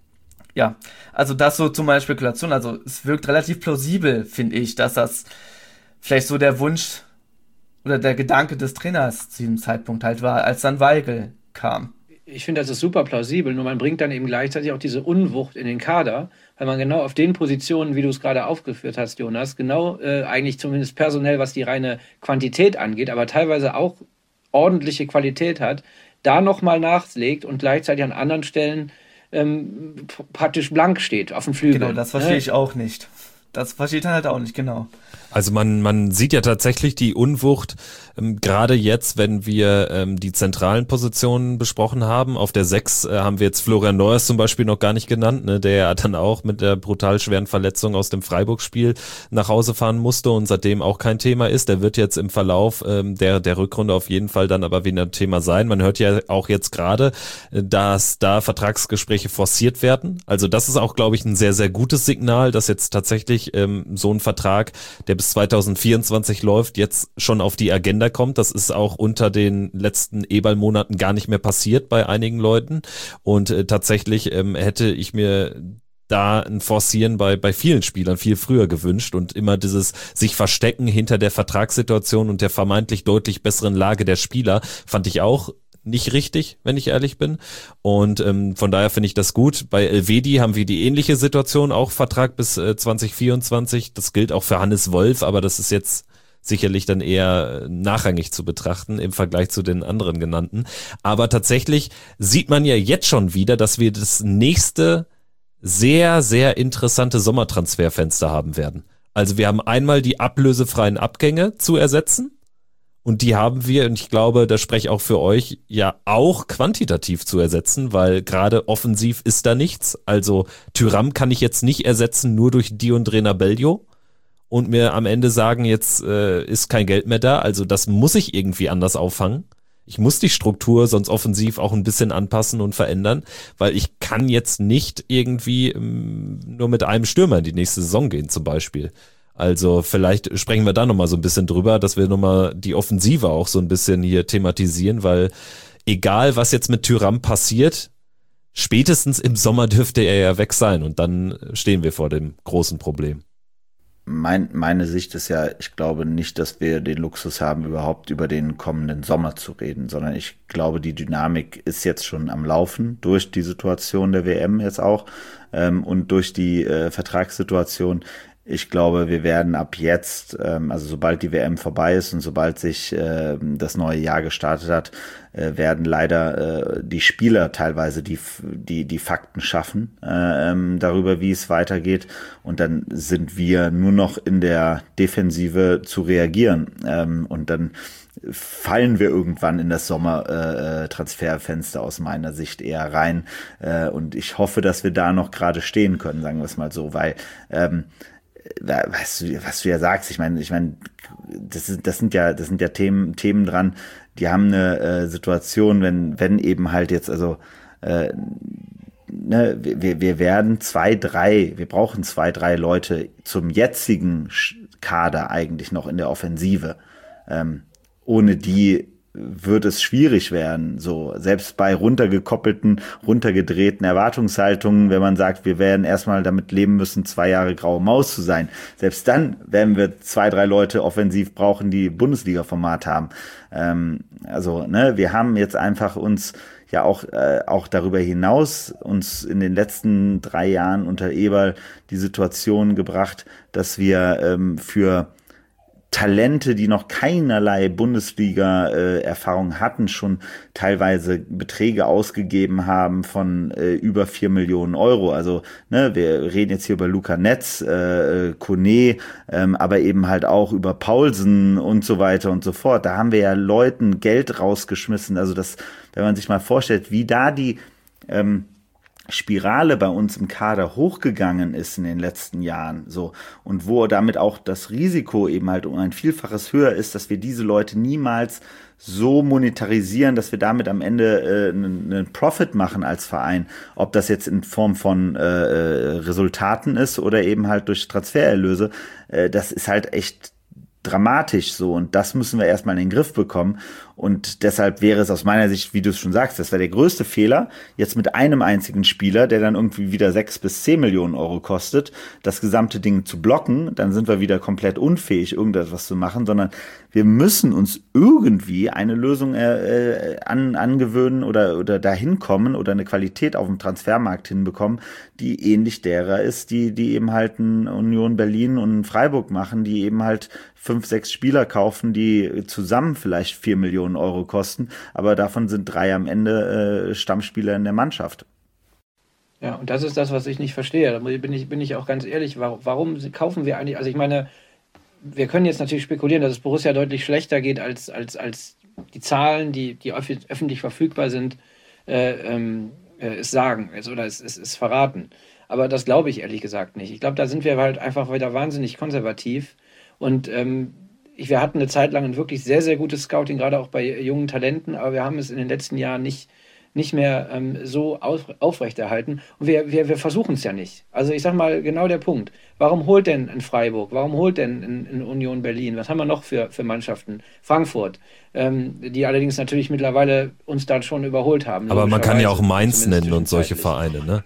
Ja, also das so zu meiner Spekulation, also es wirkt relativ plausibel, finde ich, dass das vielleicht so der Wunsch oder der Gedanke des Trainers zu diesem Zeitpunkt halt war, als dann Weigl kam. Ich finde, das ist super plausibel, nur man bringt dann eben gleichzeitig auch diese Unwucht in den Kader, weil man genau auf den Positionen, wie du es gerade aufgeführt hast, Jonas, genau äh, eigentlich zumindest personell, was die reine Quantität angeht, aber teilweise auch ordentliche Qualität hat, da nochmal nachlegt und gleichzeitig an anderen Stellen ähm, praktisch blank steht auf dem Flügel. Genau, das verstehe ich auch nicht. Das versteht er halt auch nicht, genau. Also man man sieht ja tatsächlich die Unwucht, ähm, gerade jetzt, wenn wir ähm, die zentralen Positionen besprochen haben. Auf der sechs äh, haben wir jetzt Florian Neuers zum Beispiel noch gar nicht genannt, ne, der ja dann auch mit der brutal schweren Verletzung aus dem Freiburg-Spiel nach Hause fahren musste und seitdem auch kein Thema ist. Der wird jetzt im Verlauf ähm, der der Rückrunde auf jeden Fall dann aber wieder ein Thema sein. Man hört ja auch jetzt gerade, äh, dass da Vertragsgespräche forciert werden. Also das ist auch, glaube ich, ein sehr, sehr gutes Signal, dass jetzt tatsächlich ähm, so ein Vertrag, der bis zweitausendvierundzwanzig läuft, jetzt schon auf die Agenda kommt. Das ist auch unter den letzten E-Ball-Monaten gar nicht mehr passiert bei einigen Leuten. Und äh, tatsächlich ähm, hätte ich mir da ein Forcieren bei bei vielen Spielern viel früher gewünscht und immer dieses sich verstecken hinter der Vertragssituation und der vermeintlich deutlich besseren Lage der Spieler fand ich auch nicht richtig, wenn ich ehrlich bin. Und ähm, von daher finde ich das gut. Bei Elvedi haben wir die ähnliche Situation, auch Vertrag bis äh, zwanzig vierundzwanzig. Das gilt auch für Hannes Wolf, aber das ist jetzt sicherlich dann eher nachrangig zu betrachten im Vergleich zu den anderen genannten. Aber tatsächlich sieht man ja jetzt schon wieder, dass wir das nächste sehr, sehr interessante Sommertransferfenster haben werden. Also wir haben einmal die ablösefreien Abgänge zu ersetzen. Und die haben wir, und ich glaube, das spreche ich auch für euch, ja auch quantitativ zu ersetzen, weil gerade offensiv ist da nichts. Also Thuram kann ich jetzt nicht ersetzen nur durch Diondre Nabeljo und mir am Ende sagen, jetzt äh, ist kein Geld mehr da. Also das muss ich irgendwie anders auffangen. Ich muss die Struktur sonst offensiv auch ein bisschen anpassen und verändern, weil ich kann jetzt nicht irgendwie ähm, nur mit einem Stürmer in die nächste Saison gehen zum Beispiel. Also vielleicht sprechen wir da nochmal so ein bisschen drüber, dass wir nochmal die Offensive auch so ein bisschen hier thematisieren, weil egal was jetzt mit Thuram passiert, spätestens im Sommer dürfte er ja weg sein und dann stehen wir vor dem großen Problem. Mein, meine Sicht ist ja, ich glaube nicht, dass wir den Luxus haben, überhaupt über den kommenden Sommer zu reden, sondern ich glaube, die Dynamik ist jetzt schon am Laufen durch die Situation der W M jetzt auch ähm, und durch die äh, Vertragssituation. Ich glaube, wir werden ab jetzt, ähm, also sobald die W M vorbei ist und sobald sich äh, das neue Jahr gestartet hat, äh, werden leider äh, die Spieler teilweise die die die Fakten schaffen äh, ähm, darüber, wie es weitergeht. Und dann sind wir nur noch in der Defensive zu reagieren. Ähm, und dann fallen wir irgendwann in das Sommer-Transferfenster äh, aus meiner Sicht eher rein. Äh, und ich hoffe, dass wir da noch gerade stehen können, sagen wir es mal so, weil ähm, was du, was du ja sagst, ich meine, ich meine, das ist, das sind ja, das sind ja Themen, Themen dran, die haben eine äh, Situation, wenn, wenn eben halt jetzt, also, äh, ne, wir, wir werden zwei, drei, wir brauchen zwei, drei Leute zum jetzigen Kader eigentlich noch in der Offensive. Ähm, ohne die wird es schwierig werden, so selbst bei runtergekoppelten, runtergedrehten Erwartungshaltungen, wenn man sagt, wir werden erstmal damit leben müssen, zwei Jahre graue Maus zu sein. Selbst dann werden wir zwei, drei Leute offensiv brauchen, die Bundesliga-Format haben. Ähm, also, ne, wir haben jetzt einfach uns ja auch äh, auch darüber hinaus uns in den letzten drei Jahren unter Eberl die Situation gebracht, dass wir ähm, für Talente, die noch keinerlei Bundesliga-Erfahrung äh, hatten, schon teilweise Beträge ausgegeben haben von äh, über vier Millionen Euro. Also ne, wir reden jetzt hier über Luca Netz, äh, Kone, ähm, aber eben halt auch über Paulsen und so weiter und so fort. Da haben wir ja Leuten Geld rausgeschmissen. Also das, wenn man sich mal vorstellt, wie da die ähm, Spirale bei uns im Kader hochgegangen ist in den letzten Jahren, so, und wo damit auch das Risiko eben halt um ein Vielfaches höher ist, dass wir diese Leute niemals so monetarisieren, dass wir damit am Ende äh, einen, einen Profit machen als Verein, ob das jetzt in Form von äh, Resultaten ist oder eben halt durch Transfererlöse, äh, das ist halt echt dramatisch so, und das müssen wir erstmal in den Griff bekommen, und deshalb wäre es aus meiner Sicht, wie du es schon sagst, das wäre der größte Fehler, jetzt mit einem einzigen Spieler, der dann irgendwie wieder sechs bis zehn Millionen Euro kostet, das gesamte Ding zu blocken, dann sind wir wieder komplett unfähig, irgendetwas zu machen, sondern wir müssen uns irgendwie eine Lösung äh, an, angewöhnen oder, oder dahin kommen oder eine Qualität auf dem Transfermarkt hinbekommen, die ähnlich derer ist, die, die eben halt ein Union Berlin und ein Freiburg machen, die eben halt fünf, sechs Spieler kaufen, die zusammen vielleicht vier Millionen Euro kosten, aber davon sind drei am Ende äh, Stammspieler in der Mannschaft. Ja, und das ist das, was ich nicht verstehe. Da bin ich, bin ich auch ganz ehrlich, warum, warum kaufen wir eigentlich, also ich meine, wir können jetzt natürlich spekulieren, dass es Borussia deutlich schlechter geht als, als, als die Zahlen, die, die öffentlich verfügbar sind, äh, ähm, äh, es sagen also, oder es, es, es verraten. Aber das glaube ich ehrlich gesagt nicht. Ich glaube, da sind wir halt einfach wieder wahnsinnig konservativ. Und ähm, ich, wir hatten eine Zeit lang ein wirklich sehr, sehr gutes Scouting, gerade auch bei jungen Talenten, aber wir haben es in den letzten Jahren nicht, nicht mehr ähm, so auf, aufrechterhalten. Und wir, wir, wir versuchen es ja nicht. Also ich sage mal, genau der Punkt. Warum holt denn ein Freiburg? Warum holt denn in, in Union Berlin? Was haben wir noch für, für Mannschaften? Frankfurt, ähm, die allerdings natürlich mittlerweile uns da schon überholt haben. Aber man kann ja auch Mainz nennen und solche Vereine, ne?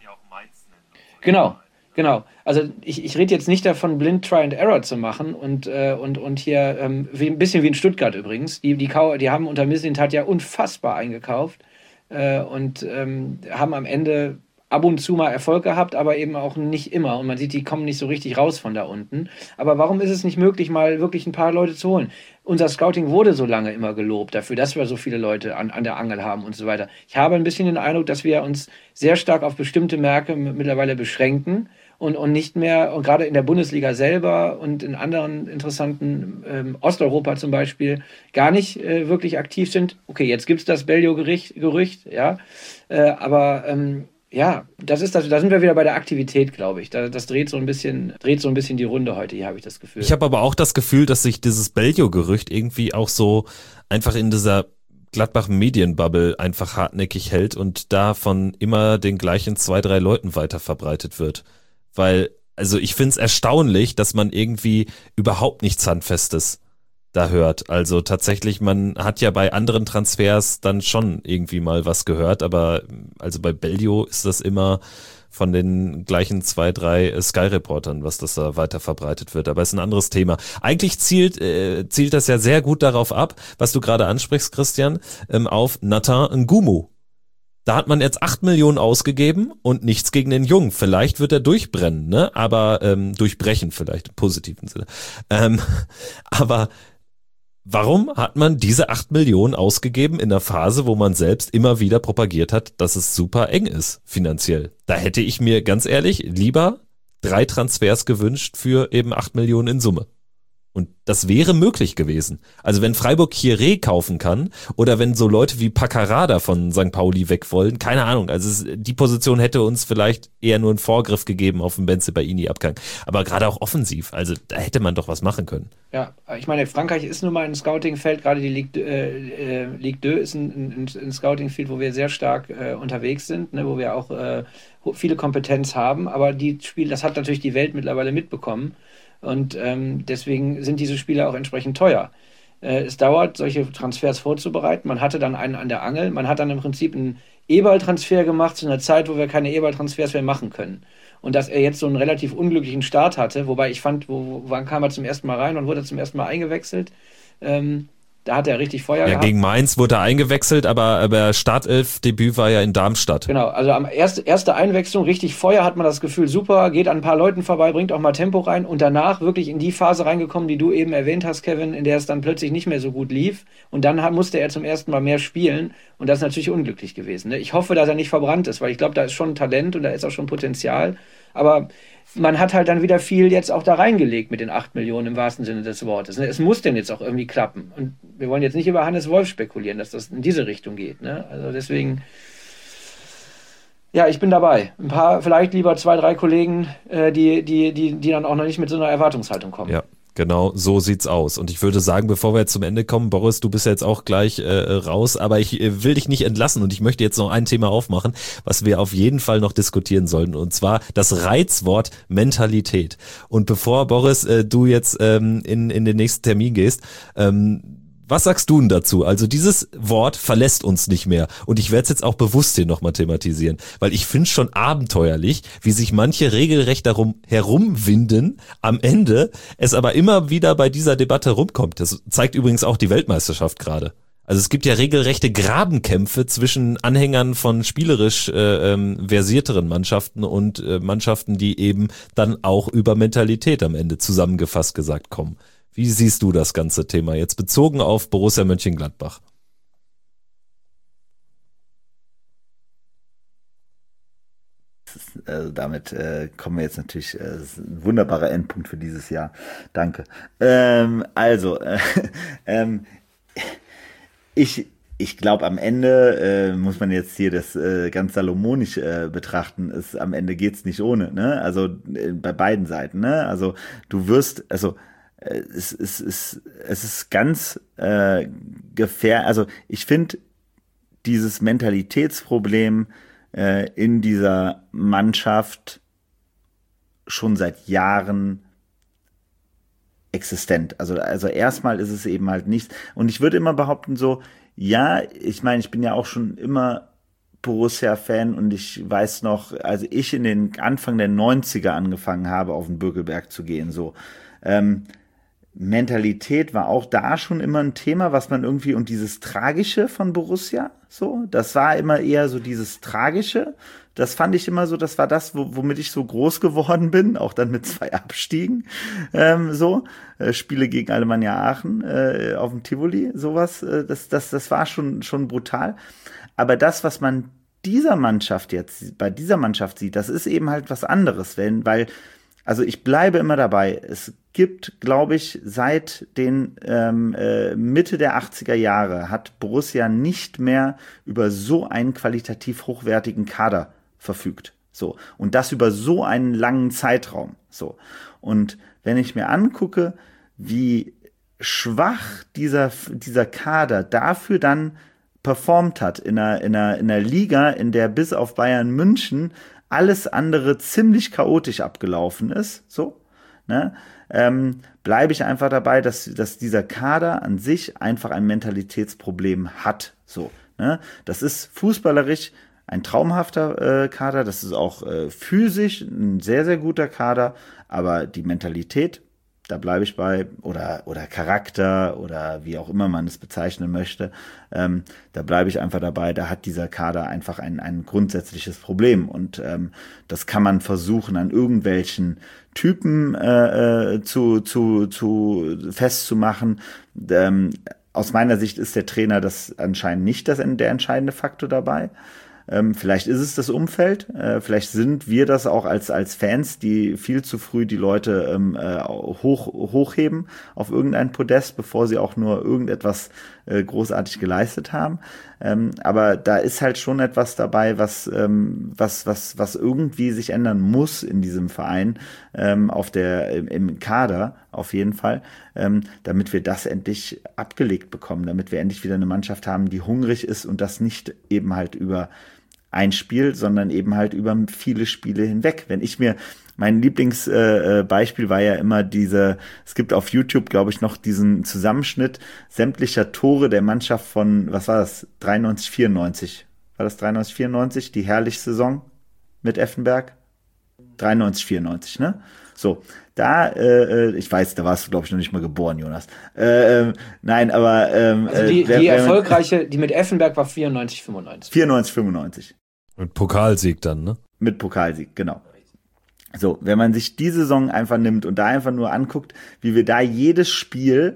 Genau. Genau, also ich, ich rede jetzt nicht davon, blind Try and Error zu machen und, äh, und, und hier ähm, wie, ein bisschen wie in Stuttgart übrigens. Die, die, die haben unter Mislintat ja unfassbar eingekauft äh, und ähm, haben am Ende ab und zu mal Erfolg gehabt, aber eben auch nicht immer. Und man sieht, die kommen nicht so richtig raus von da unten. Aber warum ist es nicht möglich, mal wirklich ein paar Leute zu holen? Unser Scouting wurde so lange immer gelobt dafür, dass wir so viele Leute an, an der Angel haben und so weiter. Ich habe ein bisschen den Eindruck, dass wir uns sehr stark auf bestimmte Märkte m- mittlerweile beschränken und, und nicht mehr, und gerade in der Bundesliga selber und in anderen interessanten, ähm, Osteuropa zum Beispiel, gar nicht äh, wirklich aktiv sind. Okay, jetzt gibt es das Bellio-Gerücht, ja, äh, aber ähm, ja, das ist das, da sind wir wieder bei der Aktivität, glaube ich. Da, das dreht so ein bisschen, dreht so ein bisschen die Runde heute, hier habe ich das Gefühl. Ich habe aber auch das Gefühl, dass sich dieses Bellio-Gerücht irgendwie auch so einfach in dieser Gladbach-Medienbubble einfach hartnäckig hält und da von immer den gleichen zwei, drei Leuten weiter verbreitet wird. Weil, also ich finde es erstaunlich, dass man irgendwie überhaupt nichts Handfestes da hört. Also tatsächlich, man hat ja bei anderen Transfers dann schon irgendwie mal was gehört, aber also bei Bellio ist das immer von den gleichen zwei, drei Sky-Reportern, was das da weiter verbreitet wird. Aber ist ein anderes Thema. Eigentlich zielt, äh, zielt das ja sehr gut darauf ab, was du gerade ansprichst, Christian, ähm, auf Nathan N'Gumu. Da hat man jetzt acht Millionen ausgegeben und nichts gegen den Jungen. Vielleicht wird er durchbrennen, ne? Aber ähm, durchbrechen vielleicht im positiven Sinne. Ähm, aber warum hat man diese acht Millionen ausgegeben in einer Phase, wo man selbst immer wieder propagiert hat, dass es super eng ist finanziell? Da hätte ich mir ganz ehrlich lieber drei Transfers gewünscht für eben acht Millionen in Summe. Und das wäre möglich gewesen. Also wenn Freiburg Chiré kaufen kann oder wenn so Leute wie Paccarada von Sankt Pauli weg wollen, keine Ahnung. Also es, die Position hätte uns vielleicht eher nur einen Vorgriff gegeben auf den Bensebaini-Abgang. Aber gerade auch offensiv, also da hätte man doch was machen können. Ja, ich meine, Frankreich ist nun mal ein Scouting-Feld, gerade die Ligue, äh, Ligue zwei ist ein, ein, ein Scouting-Field, wo wir sehr stark äh, unterwegs sind, ne, wo wir auch äh, viele Kompetenz haben. Aber die Spiele, das hat natürlich die Welt mittlerweile mitbekommen. Und ähm, deswegen sind diese Spieler auch entsprechend teuer. Äh, es dauert, solche Transfers vorzubereiten. Man hatte dann einen an der Angel. Man hat dann im Prinzip einen E-Ball-Transfer gemacht zu einer Zeit, wo wir keine E-Ball-Transfers mehr machen können. Und dass er jetzt so einen relativ unglücklichen Start hatte, wobei ich fand, wo, wo, wann kam er zum ersten Mal rein und wurde zum ersten Mal eingewechselt? Ähm, Da hat er richtig Feuer ja, gehabt. Gegen Mainz wurde er eingewechselt, aber, aber Startelf-Debüt war ja in Darmstadt. Genau, also am erste, erste Einwechslung, richtig Feuer, hat man das Gefühl, super, geht an ein paar Leuten vorbei, bringt auch mal Tempo rein und danach wirklich in die Phase reingekommen, die du eben erwähnt hast, Kevin, in der es dann plötzlich nicht mehr so gut lief und dann hat, musste er zum ersten Mal mehr spielen und das ist natürlich unglücklich gewesen. Ne? Ich hoffe, dass er nicht verbrannt ist, weil ich glaube, da ist schon Talent und da ist auch schon Potenzial, aber man hat halt dann wieder viel jetzt auch da reingelegt mit den acht Millionen im wahrsten Sinne des Wortes. Ne? Es muss denn jetzt auch irgendwie klappen. Und wir wollen jetzt nicht über Hannes Wolf spekulieren, dass das in diese Richtung geht. Ne? Also deswegen, ja, ich bin dabei. Ein paar, vielleicht lieber zwei, drei Kollegen, äh, die, die, die, die dann auch noch nicht mit so einer Erwartungshaltung kommen. Ja. Genau, so sieht's aus. Und ich würde sagen, bevor wir jetzt zum Ende kommen, Boris, du bist ja jetzt auch gleich äh, raus, aber ich äh, will dich nicht entlassen und ich möchte jetzt noch ein Thema aufmachen, was wir auf jeden Fall noch diskutieren sollten, und zwar das Reizwort Mentalität. Und bevor, Boris, äh, du jetzt ähm, in, in den nächsten Termin gehst, ähm, was sagst du denn dazu? Also dieses Wort verlässt uns nicht mehr und ich werde es jetzt auch bewusst hier nochmal thematisieren, weil ich finde es schon abenteuerlich, wie sich manche regelrecht darum herumwinden, am Ende es aber immer wieder bei dieser Debatte rumkommt. Das zeigt übrigens auch die Weltmeisterschaft gerade. Also es gibt ja regelrechte Grabenkämpfe zwischen Anhängern von spielerisch äh, ähm, versierteren Mannschaften und äh, Mannschaften, die eben dann auch über Mentalität am Ende zusammengefasst gesagt kommen. Wie siehst du das ganze Thema jetzt bezogen auf Borussia Mönchengladbach? Also damit äh, kommen wir jetzt natürlich, äh, das ist ein wunderbarer Endpunkt für dieses Jahr. Danke. Ähm, also, äh, ähm, ich, ich glaube, am Ende äh, muss man jetzt hier das äh, ganz salomonisch äh, betrachten. Es, am Ende geht's nicht ohne, ne? Also äh, bei beiden Seiten, ne? Also du wirst, also Es, es, es, es ist ganz äh, gefährlich. Also ich finde dieses Mentalitätsproblem äh, in dieser Mannschaft schon seit Jahren existent. Also, also erstmal ist es eben halt nichts. Und ich würde immer behaupten so, ja, ich meine, ich bin ja auch schon immer Borussia-Fan und ich weiß noch, als ich in den Anfang der neunziger angefangen habe, auf den Bökelberg zu gehen, so, ähm, Mentalität war auch da schon immer ein Thema, was man irgendwie, und dieses Tragische von Borussia, so, das war immer eher so dieses Tragische, das fand ich immer so, das war das, wo, womit ich so groß geworden bin, auch dann mit zwei Abstiegen, ähm, so, äh, Spiele gegen Alemannia Aachen, äh, auf dem Tivoli, sowas, äh, das, das, das war schon, schon brutal, aber das, was man dieser Mannschaft jetzt, bei dieser Mannschaft sieht, das ist eben halt was anderes, wenn, weil, also ich bleibe immer dabei, es gibt, glaube ich, seit den ähm, äh, Mitte der achtziger Jahre hat Borussia nicht mehr über so einen qualitativ hochwertigen Kader verfügt. So. Und das über so einen langen Zeitraum. So. Und wenn ich mir angucke, wie schwach dieser, dieser Kader dafür dann performt hat in einer, in einer, in einer Liga, in der bis auf Bayern München alles andere ziemlich chaotisch abgelaufen ist, so, ne, ähm, bleibe ich einfach dabei, dass, dass dieser Kader an sich einfach ein Mentalitätsproblem hat, so, ne, das ist fußballerisch ein traumhafter äh, Kader, das ist auch äh, physisch ein sehr, sehr guter Kader, aber die Mentalität, da bleibe ich bei, oder, oder Charakter oder wie auch immer man es bezeichnen möchte, ähm, da bleibe ich einfach dabei, da hat dieser Kader einfach ein, ein grundsätzliches Problem und ähm, das kann man versuchen an irgendwelchen Typen äh, äh, zu, zu, zu festzumachen. Ähm, aus meiner Sicht ist der Trainer das anscheinend nicht das, der entscheidende Faktor dabei. Ähm, vielleicht ist es das Umfeld, äh, vielleicht sind wir das auch als als Fans, die viel zu früh die Leute ähm, äh, hoch hochheben auf irgendein Podest, bevor sie auch nur irgendetwas äh, großartig geleistet haben. Ähm, aber da ist halt schon etwas dabei, was ähm, was was was irgendwie sich ändern muss in diesem Verein, ähm, auf der im, im Kader auf jeden Fall, ähm, damit wir das endlich abgelegt bekommen, damit wir endlich wieder eine Mannschaft haben, die hungrig ist und das nicht eben halt über ein Spiel, sondern eben halt über viele Spiele hinweg. Wenn ich mir, mein Lieblingsbeispiel äh, war ja immer diese, es gibt auf YouTube, glaube ich, noch diesen Zusammenschnitt sämtlicher Tore der Mannschaft von, was war das, dreiundneunzig, vierundneunzig? War das dreiundneunzig, vierundneunzig, die Herrlich-Saison mit Effenberg? dreiundneunzig, vierundneunzig, ne? So, da, äh, ich weiß, da warst du, glaube ich, noch nicht mal geboren, Jonas. Äh, äh, nein, aber ähm, also die, wer, die wer, erfolgreiche, die mit Effenberg war vierundneunzig, fünfundneunzig. vierundneunzig, fünfundneunzig. Mit Pokalsieg dann, ne? Mit Pokalsieg, genau. So, wenn man sich die Saison einfach nimmt und da einfach nur anguckt, wie wir da jedes Spiel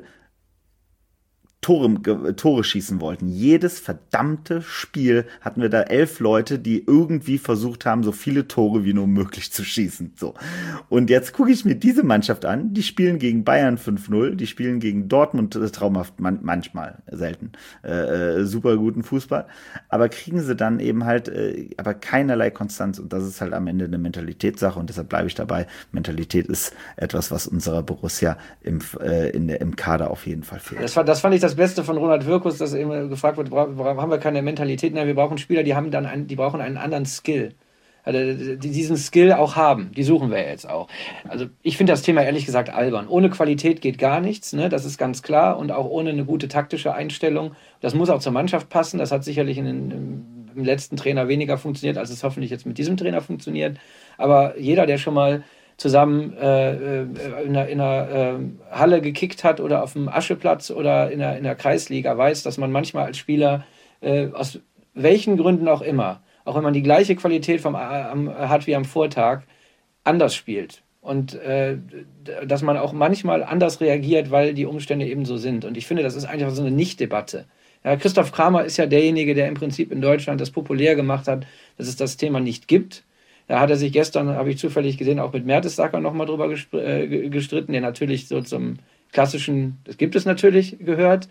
Tore, Tore schießen wollten. Jedes verdammte Spiel hatten wir da elf Leute, die irgendwie versucht haben, so viele Tore wie nur möglich zu schießen. So. Und jetzt gucke ich mir diese Mannschaft an, die spielen gegen Bayern fünf null, die spielen gegen Dortmund äh, traumhaft, man, manchmal, selten, äh, super guten Fußball, aber kriegen sie dann eben halt, äh, aber keinerlei Konstanz und das ist halt am Ende eine Mentalitätssache und deshalb bleibe ich dabei. Mentalität ist etwas, was unserer Borussia im, äh, in der, im Kader auf jeden Fall fehlt. Das, war, das fand ich das Beste von Ronald Wirkus, dass immer gefragt wird, haben wir keine Mentalität? Nein, wir brauchen Spieler, die haben dann einen, die brauchen einen anderen Skill. Also die diesen Skill auch haben, die suchen wir jetzt auch. Also ich finde das Thema ehrlich gesagt albern. Ohne Qualität geht gar nichts, ne? Das ist ganz klar und auch ohne eine gute taktische Einstellung. Das muss auch zur Mannschaft passen. Das hat sicherlich in den, im letzten Trainer weniger funktioniert, als es hoffentlich jetzt mit diesem Trainer funktioniert. Aber jeder, der schon mal zusammen äh, in einer, in einer äh, Halle gekickt hat oder auf dem Ascheplatz oder in der, in der Kreisliga, weiß, dass man manchmal als Spieler äh, aus welchen Gründen auch immer, auch wenn man die gleiche Qualität vom, am, hat wie am Vortag, anders spielt. Und äh, dass man auch manchmal anders reagiert, weil die Umstände eben so sind. Und ich finde, das ist einfach so eine Nicht-Debatte. Ja, Christoph Kramer ist ja derjenige, der im Prinzip in Deutschland das populär gemacht hat, dass es das Thema nicht gibt. Da hat er sich gestern, habe ich zufällig gesehen, auch mit Mertesacker nochmal drüber gestritten, der natürlich so zum klassischen, das gibt es natürlich, gehört.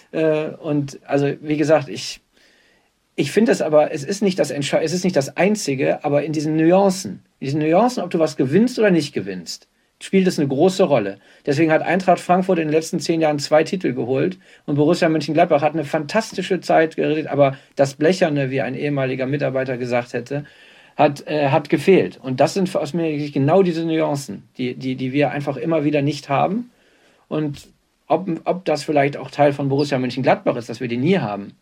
Und also, wie gesagt, ich, ich finde es aber, es ist nicht das Entsche- es ist nicht das Einzige, aber in diesen Nuancen, in diesen Nuancen, ob du was gewinnst oder nicht gewinnst, spielt es eine große Rolle. Deswegen hat Eintracht Frankfurt in den letzten zehn Jahren zwei Titel geholt und Borussia Mönchengladbach hat eine fantastische Zeit geredet, aber das Blecherne, wie ein ehemaliger Mitarbeiter gesagt hätte, hat, äh, hat gefehlt. Und das sind aus meiner Sicht genau diese Nuancen, die, die, die wir einfach immer wieder nicht haben. Und ob, ob das vielleicht auch Teil von Borussia Mönchengladbach ist, dass wir die nie haben,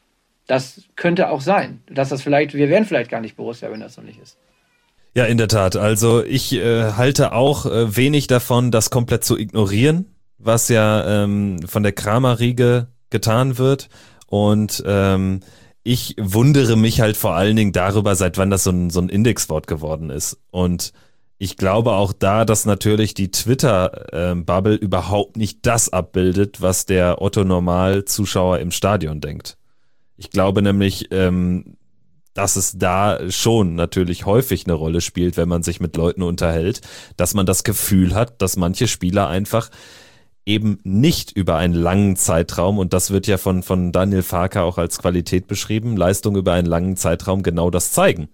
das könnte auch sein. Dass das vielleicht, wir wären vielleicht gar nicht Borussia, wenn das so nicht ist. Ja, in der Tat. Also ich äh, halte auch äh, wenig davon, das komplett zu ignorieren, was ja ähm, von der Kramer-Riege getan wird. Und ähm, ich wundere mich halt vor allen Dingen darüber, seit wann das so ein, so ein Indexwort geworden ist. Und ich glaube auch da, dass natürlich die Twitter-Bubble überhaupt nicht das abbildet, was der Otto-Normal-Zuschauer im Stadion denkt. Ich glaube nämlich, ähm, dass es da schon natürlich häufig eine Rolle spielt, wenn man sich mit Leuten unterhält, dass man das Gefühl hat, dass manche Spieler einfach eben nicht über einen langen Zeitraum, und das wird ja von, von Daniel Farke auch als Qualität beschrieben, Leistung über einen langen Zeitraum genau das zeigen.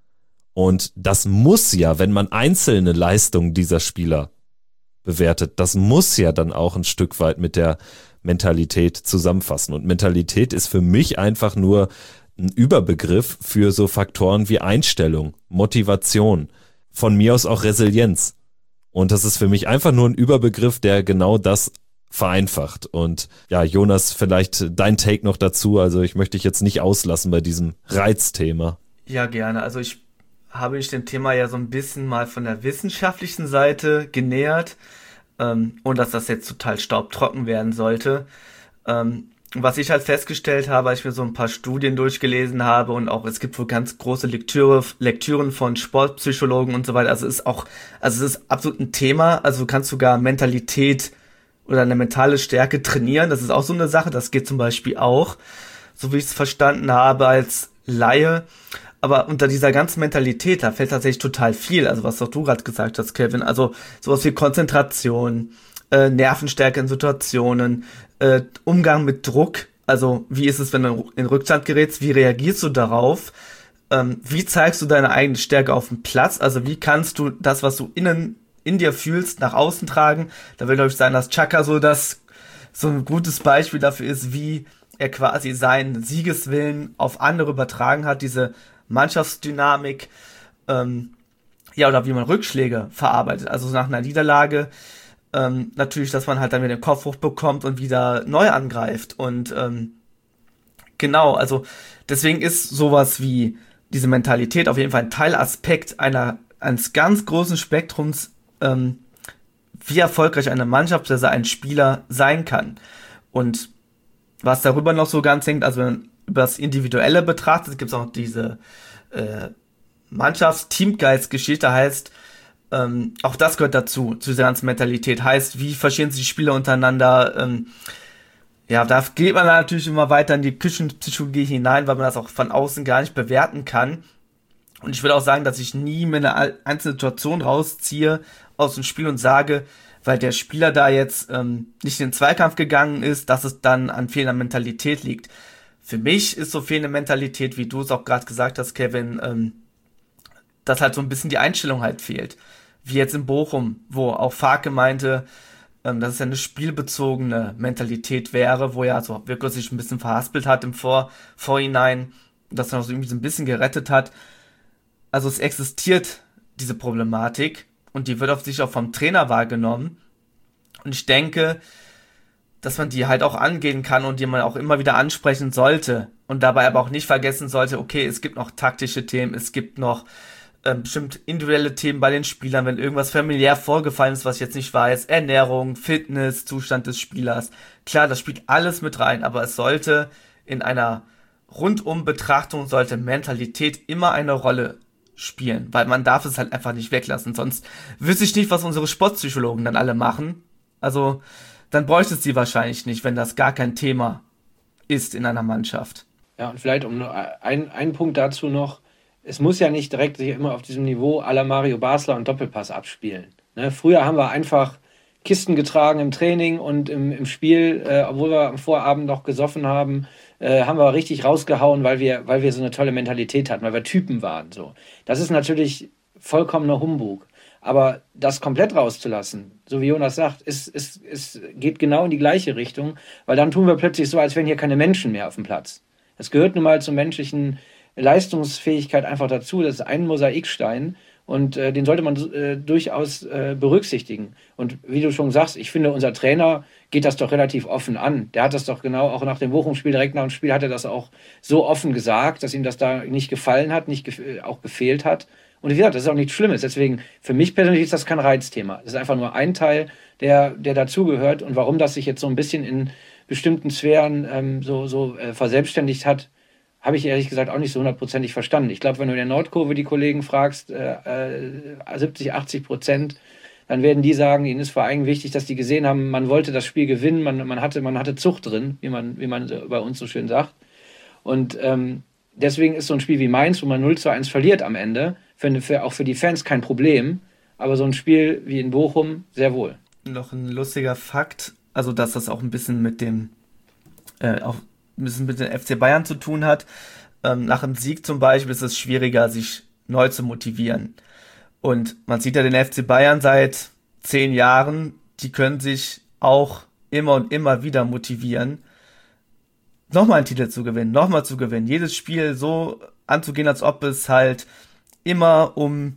Und das muss ja, wenn man einzelne Leistungen dieser Spieler bewertet, das muss ja dann auch ein Stück weit mit der Mentalität zusammenfassen. Und Mentalität ist für mich einfach nur ein Überbegriff für so Faktoren wie Einstellung, Motivation, von mir aus auch Resilienz. Und das ist für mich einfach nur ein Überbegriff, der genau das vereinfacht. Und ja, Jonas, vielleicht dein Take noch dazu. Also ich möchte dich jetzt nicht auslassen bei diesem Reizthema. Ja, gerne. Also ich habe mich dem Thema ja so ein bisschen mal von der wissenschaftlichen Seite genähert, ähm, und dass das jetzt total staubtrocken werden sollte. Ähm, was ich halt festgestellt habe, als ich mir so ein paar Studien durchgelesen habe, und auch es gibt wohl ganz große Lektüre, Lektüren von Sportpsychologen und so weiter. Also es ist auch, also es ist absolut ein Thema. Also du kannst sogar Mentalität oder eine mentale Stärke trainieren. Das ist auch so eine Sache. Das geht zum Beispiel auch, so wie ich es verstanden habe als Laie. Aber unter dieser ganzen Mentalität, da fällt tatsächlich total viel. Also was auch du gerade gesagt hast, Kevin. Also sowas wie Konzentration, äh, Nervenstärke in Situationen, äh, Umgang mit Druck. Also wie ist es, wenn du in Rückstand gerätst? Wie reagierst du darauf? Ähm, wie zeigst du deine eigene Stärke auf dem Platz? Also wie kannst du das, was du innen in dir fühlst, nach außen tragen? Da will, glaube ich, sein, dass Xhaka so das so ein gutes Beispiel dafür ist, wie er quasi seinen Siegeswillen auf andere übertragen hat, diese Mannschaftsdynamik, ähm, ja, oder wie man Rückschläge verarbeitet. Also nach einer Niederlage ähm, natürlich, dass man halt dann wieder den Kopf hochbekommt und wieder neu angreift. Und ähm, genau, also deswegen ist sowas wie diese Mentalität auf jeden Fall ein Teilaspekt einer eines ganz großen Spektrums, ähm, wie erfolgreich eine Mannschaft oder ein Spieler sein kann. Und was darüber noch so ganz hängt, also wenn über das Individuelle betrachtet, gibt es auch diese äh, Mannschafts-Teamgeist-Geschichte, heißt, ähm, auch das gehört dazu, zu dieser ganzen Mentalität, heißt, wie verstehen sich die Spieler untereinander, ähm, ja, da geht man natürlich immer weiter in die Küchenpsychologie hinein, weil man das auch von außen gar nicht bewerten kann. Und ich würde auch sagen, dass ich nie mir eine einzelne Situation rausziehe aus dem Spiel und sage, weil der Spieler da jetzt ähm, nicht in den Zweikampf gegangen ist, dass es dann an fehlender Mentalität liegt. Für mich ist so fehlende Mentalität, wie du es auch gerade gesagt hast, Kevin, ähm, dass halt so ein bisschen die Einstellung halt fehlt. Wie jetzt in Bochum, wo auch Farke meinte, ähm, dass es ja eine spielbezogene Mentalität wäre, wo ja so wirklich sich ein bisschen verhaspelt hat im Vor Vorhinein, dass er noch so irgendwie so ein bisschen gerettet hat. Also es existiert diese Problematik und die wird auf sich auch vom Trainer wahrgenommen. Und ich denke, dass man die halt auch angehen kann und die man auch immer wieder ansprechen sollte und dabei aber auch nicht vergessen sollte, okay, es gibt noch taktische Themen, es gibt noch äh, bestimmt individuelle Themen bei den Spielern, wenn irgendwas familiär vorgefallen ist, was ich jetzt nicht weiß, Ernährung, Fitness, Zustand des Spielers. Klar, das spielt alles mit rein, aber es sollte in einer Rundum-Betrachtung sollte Mentalität immer eine Rolle spielen, weil man darf es halt einfach nicht weglassen, sonst wüsste ich nicht, was unsere Sportpsychologen dann alle machen. Also dann bräuchte es sie wahrscheinlich nicht, wenn das gar kein Thema ist in einer Mannschaft. Ja, und vielleicht um nur ein, einen Punkt dazu noch, es muss ja nicht direkt sich immer auf diesem Niveau à la Mario Basler und Doppelpass abspielen. Ne? Früher haben wir einfach Kisten getragen im Training und im, im Spiel, äh, obwohl wir am Vorabend noch gesoffen haben, äh, haben wir richtig rausgehauen, weil wir, weil wir so eine tolle Mentalität hatten, weil wir Typen waren. So. Das ist natürlich vollkommener Humbug. Aber das komplett rauszulassen, so wie Jonas sagt, ist, ist, ist, geht genau in die gleiche Richtung, weil dann tun wir plötzlich so, als wären hier keine Menschen mehr auf dem Platz. Das gehört nun mal zur menschlichen Leistungsfähigkeit einfach dazu. Das ist ein Mosaikstein und äh, den sollte man äh, durchaus äh, berücksichtigen. Und wie du schon sagst, ich finde, unser Trainer geht das doch relativ offen an. Der hat das doch genau, auch nach dem Bochum-Spiel, direkt nach dem Spiel hat er das auch so offen gesagt, dass ihm das da nicht gefallen hat, nicht gef- auch gefehlt hat. Und wie gesagt, das ist auch nichts Schlimmes. Deswegen, für mich persönlich ist das kein Reizthema. Das ist einfach nur ein Teil, der, der dazugehört. Und warum das sich jetzt so ein bisschen in bestimmten Sphären ähm, so, so äh, verselbstständigt hat, habe ich ehrlich gesagt auch nicht so hundertprozentig verstanden. Ich glaube, wenn du in der Nordkurve die Kollegen fragst, äh, äh, siebzig, achtzig Prozent, dann werden die sagen, ihnen ist vor allem wichtig, dass die gesehen haben, man wollte das Spiel gewinnen, man, man, hatte, man hatte Zucht drin, wie man, wie man bei uns so schön sagt. Und ähm, deswegen ist so ein Spiel wie Mainz, wo man null zu eins verliert am Ende, für, für, auch für die Fans kein Problem. Aber so ein Spiel wie in Bochum sehr wohl. Noch ein lustiger Fakt, also dass das auch ein bisschen mit dem äh, auch ein bisschen mit dem F C Bayern zu tun hat. Ähm, nach einem Sieg zum Beispiel ist es schwieriger, sich neu zu motivieren. Und man sieht ja den F C Bayern seit zehn Jahren, die können sich auch immer und immer wieder motivieren, nochmal einen Titel zu gewinnen, nochmal zu gewinnen, jedes Spiel so anzugehen, als ob es halt immer um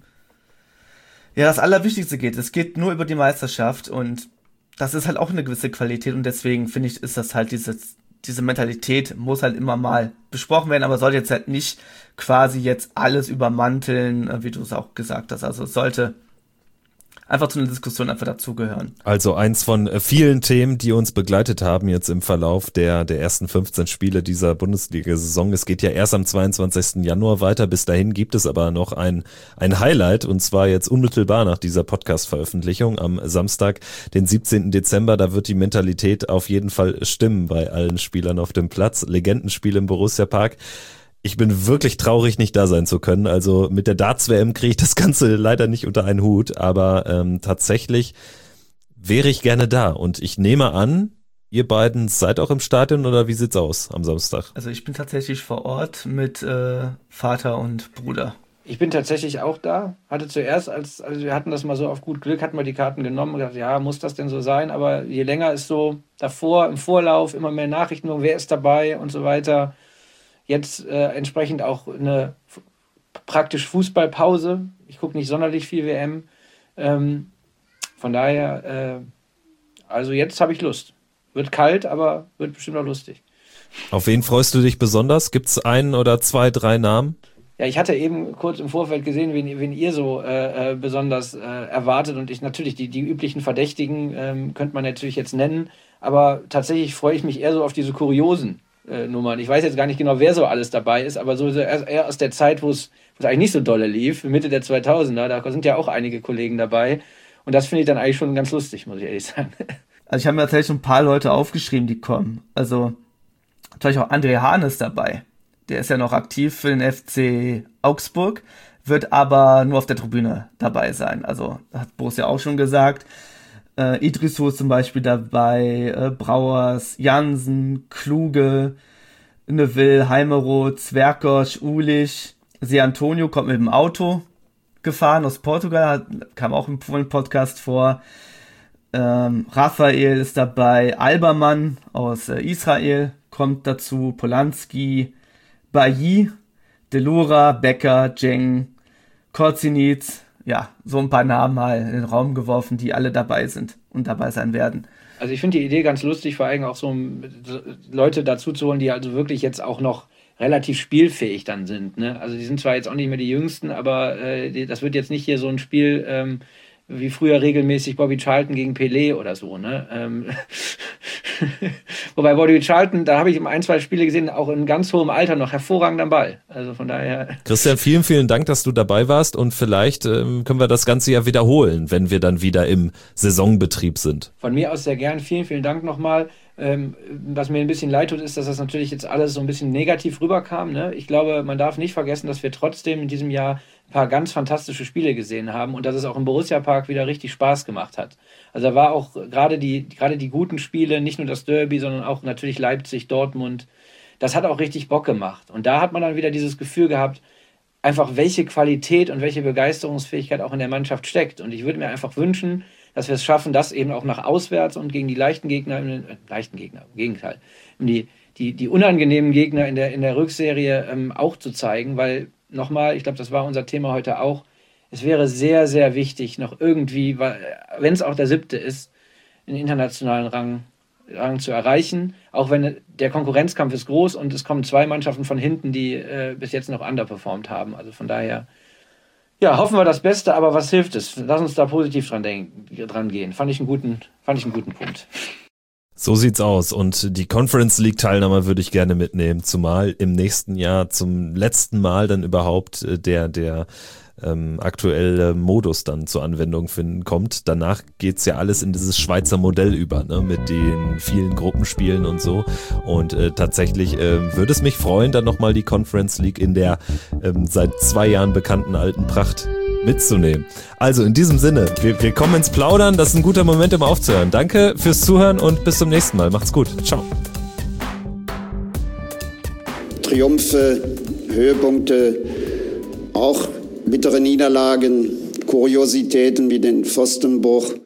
ja das Allerwichtigste geht. Es geht nur über die Meisterschaft und das ist halt auch eine gewisse Qualität und deswegen finde ich, ist das halt diese, diese Mentalität muss halt immer mal besprochen werden, aber soll jetzt halt nicht quasi jetzt alles übermanteln, wie du es auch gesagt hast. Also es sollte einfach zu einer Diskussion einfach dazugehören. Also eins von vielen Themen, die uns begleitet haben jetzt im Verlauf der, der ersten fünfzehn Spiele dieser Bundesliga-Saison. Es geht ja erst am zweiundzwanzigsten Januar weiter. Bis dahin gibt es aber noch ein, ein Highlight und zwar jetzt unmittelbar nach dieser Podcast-Veröffentlichung am Samstag, den siebzehnten Dezember. Da wird die Mentalität auf jeden Fall stimmen bei allen Spielern auf dem Platz. Legendenspiel im Borussia-Park. Ich bin wirklich traurig, nicht da sein zu können. Also mit der Darts-W M kriege ich das Ganze leider nicht unter einen Hut, aber ähm, tatsächlich wäre ich gerne da. Und ich nehme an, ihr beiden seid auch im Stadion oder wie sieht's aus am Samstag? Also ich bin tatsächlich vor Ort mit äh, Vater und Bruder. Ich bin tatsächlich auch da. Hatte zuerst, als also wir hatten das mal so auf gut Glück, hatten wir die Karten genommen und gedacht, ja, muss das denn so sein? Aber je länger ist so davor, im Vorlauf, immer mehr Nachrichten, wer ist dabei und so weiter. Jetzt äh, entsprechend auch eine f- praktisch Fußballpause. Ich gucke nicht sonderlich viel W M. Ähm, von daher, äh, also jetzt habe ich Lust. Wird kalt, aber wird bestimmt auch lustig. Auf wen freust du dich besonders? Gibt es einen oder zwei, drei Namen? Ja, ich hatte eben kurz im Vorfeld gesehen, wen, wen ihr so äh, besonders äh, erwartet. Und ich natürlich, die, die üblichen Verdächtigen ähm, könnte man natürlich jetzt nennen. Aber tatsächlich freue ich mich eher so auf diese kuriosen Äh, Nummern. Ich weiß jetzt gar nicht genau, wer so alles dabei ist, aber so eher aus der Zeit, wo es eigentlich nicht so dolle lief, Mitte der zweitausender, da sind ja auch einige Kollegen dabei und das finde ich dann eigentlich schon ganz lustig, muss ich ehrlich sagen. Also ich habe mir tatsächlich schon ein paar Leute aufgeschrieben, die kommen. Also natürlich auch André Hahn ist dabei. Der ist ja noch aktiv für den F C Augsburg, wird aber nur auf der Tribüne dabei sein. Also hat Borussia auch schon gesagt. Äh, Idrissou ist zum Beispiel dabei, äh, Brauers, Jansen, Kluge, Neville, Heimeroth, Zwerkosch, Ulich, Se Antonio kommt mit dem Auto gefahren aus Portugal, hat, kam auch im Podcast vor. Ähm, Raphael ist dabei, Albermann aus äh, Israel kommt dazu, Polanski, Bailly, Delura, Becker, Jeng, Korzinitz. Ja, so ein paar Namen mal in den Raum geworfen, die alle dabei sind und dabei sein werden. Also ich finde die Idee ganz lustig, vor allem auch so Leute dazu zu holen, die also wirklich jetzt auch noch relativ spielfähig dann sind. Ne? Also die sind zwar jetzt auch nicht mehr die Jüngsten, aber äh, das wird jetzt nicht hier so ein Spiel ähm, wie früher regelmäßig Bobby Charlton gegen Pelé oder so. Ne? Ähm Wobei Bobby Charlton, da habe ich ein, zwei Spiele gesehen, auch in ganz hohem Alter noch hervorragend am Ball. Also von daher. Christian, vielen, vielen Dank, dass du dabei warst und vielleicht ähm, können wir das Ganze ja wiederholen, wenn wir dann wieder im Saisonbetrieb sind. Von mir aus sehr gern. Vielen, vielen Dank nochmal. Ähm, was mir ein bisschen leid tut, ist, dass das natürlich jetzt alles so ein bisschen negativ rüberkam. Ne? Ich glaube, man darf nicht vergessen, dass wir trotzdem in diesem Jahr ein paar ganz fantastische Spiele gesehen haben und dass es auch im Borussia-Park wieder richtig Spaß gemacht hat. Also da war auch gerade die, gerade die guten Spiele, nicht nur das Derby, sondern auch natürlich Leipzig, Dortmund, das hat auch richtig Bock gemacht. Und da hat man dann wieder dieses Gefühl gehabt, einfach welche Qualität und welche Begeisterungsfähigkeit auch in der Mannschaft steckt. Und ich würde mir einfach wünschen, dass wir es schaffen, das eben auch nach auswärts und gegen die leichten Gegner, äh, leichten Gegner, im Gegenteil, die, die, die unangenehmen Gegner in der, in der Rückserie ähm, auch zu zeigen, weil nochmal, ich glaube, das war unser Thema heute auch, es wäre sehr, sehr wichtig, noch irgendwie, wenn es auch der siebte ist, einen internationalen Rang, Rang zu erreichen, auch wenn der Konkurrenzkampf ist groß und es kommen zwei Mannschaften von hinten, die äh, bis jetzt noch underperformt haben. Also von daher, ja, hoffen wir das Beste, aber was hilft es? Lass uns da positiv dran, denken, dran gehen. Fand ich einen guten, fand ich einen guten Punkt. So sieht's aus und die Conference League Teilnahme würde ich gerne mitnehmen, zumal im nächsten Jahr zum letzten Mal dann überhaupt der, der ähm, aktuelle Modus dann zur Anwendung finden kommt. Danach geht's ja alles in dieses Schweizer Modell über, ne, mit den vielen Gruppenspielen und so. Und äh, tatsächlich äh, würde es mich freuen, dann nochmal die Conference League in der ähm, seit zwei Jahren bekannten alten Pracht mitzunehmen. Also in diesem Sinne, wir, wir kommen ins Plaudern. Das ist ein guter Moment, um aufzuhören. Danke fürs Zuhören und bis zum nächsten Mal. Macht's gut. Ciao. Triumphe, Höhepunkte, auch bittere Niederlagen, Kuriositäten wie den Pfostenbruch.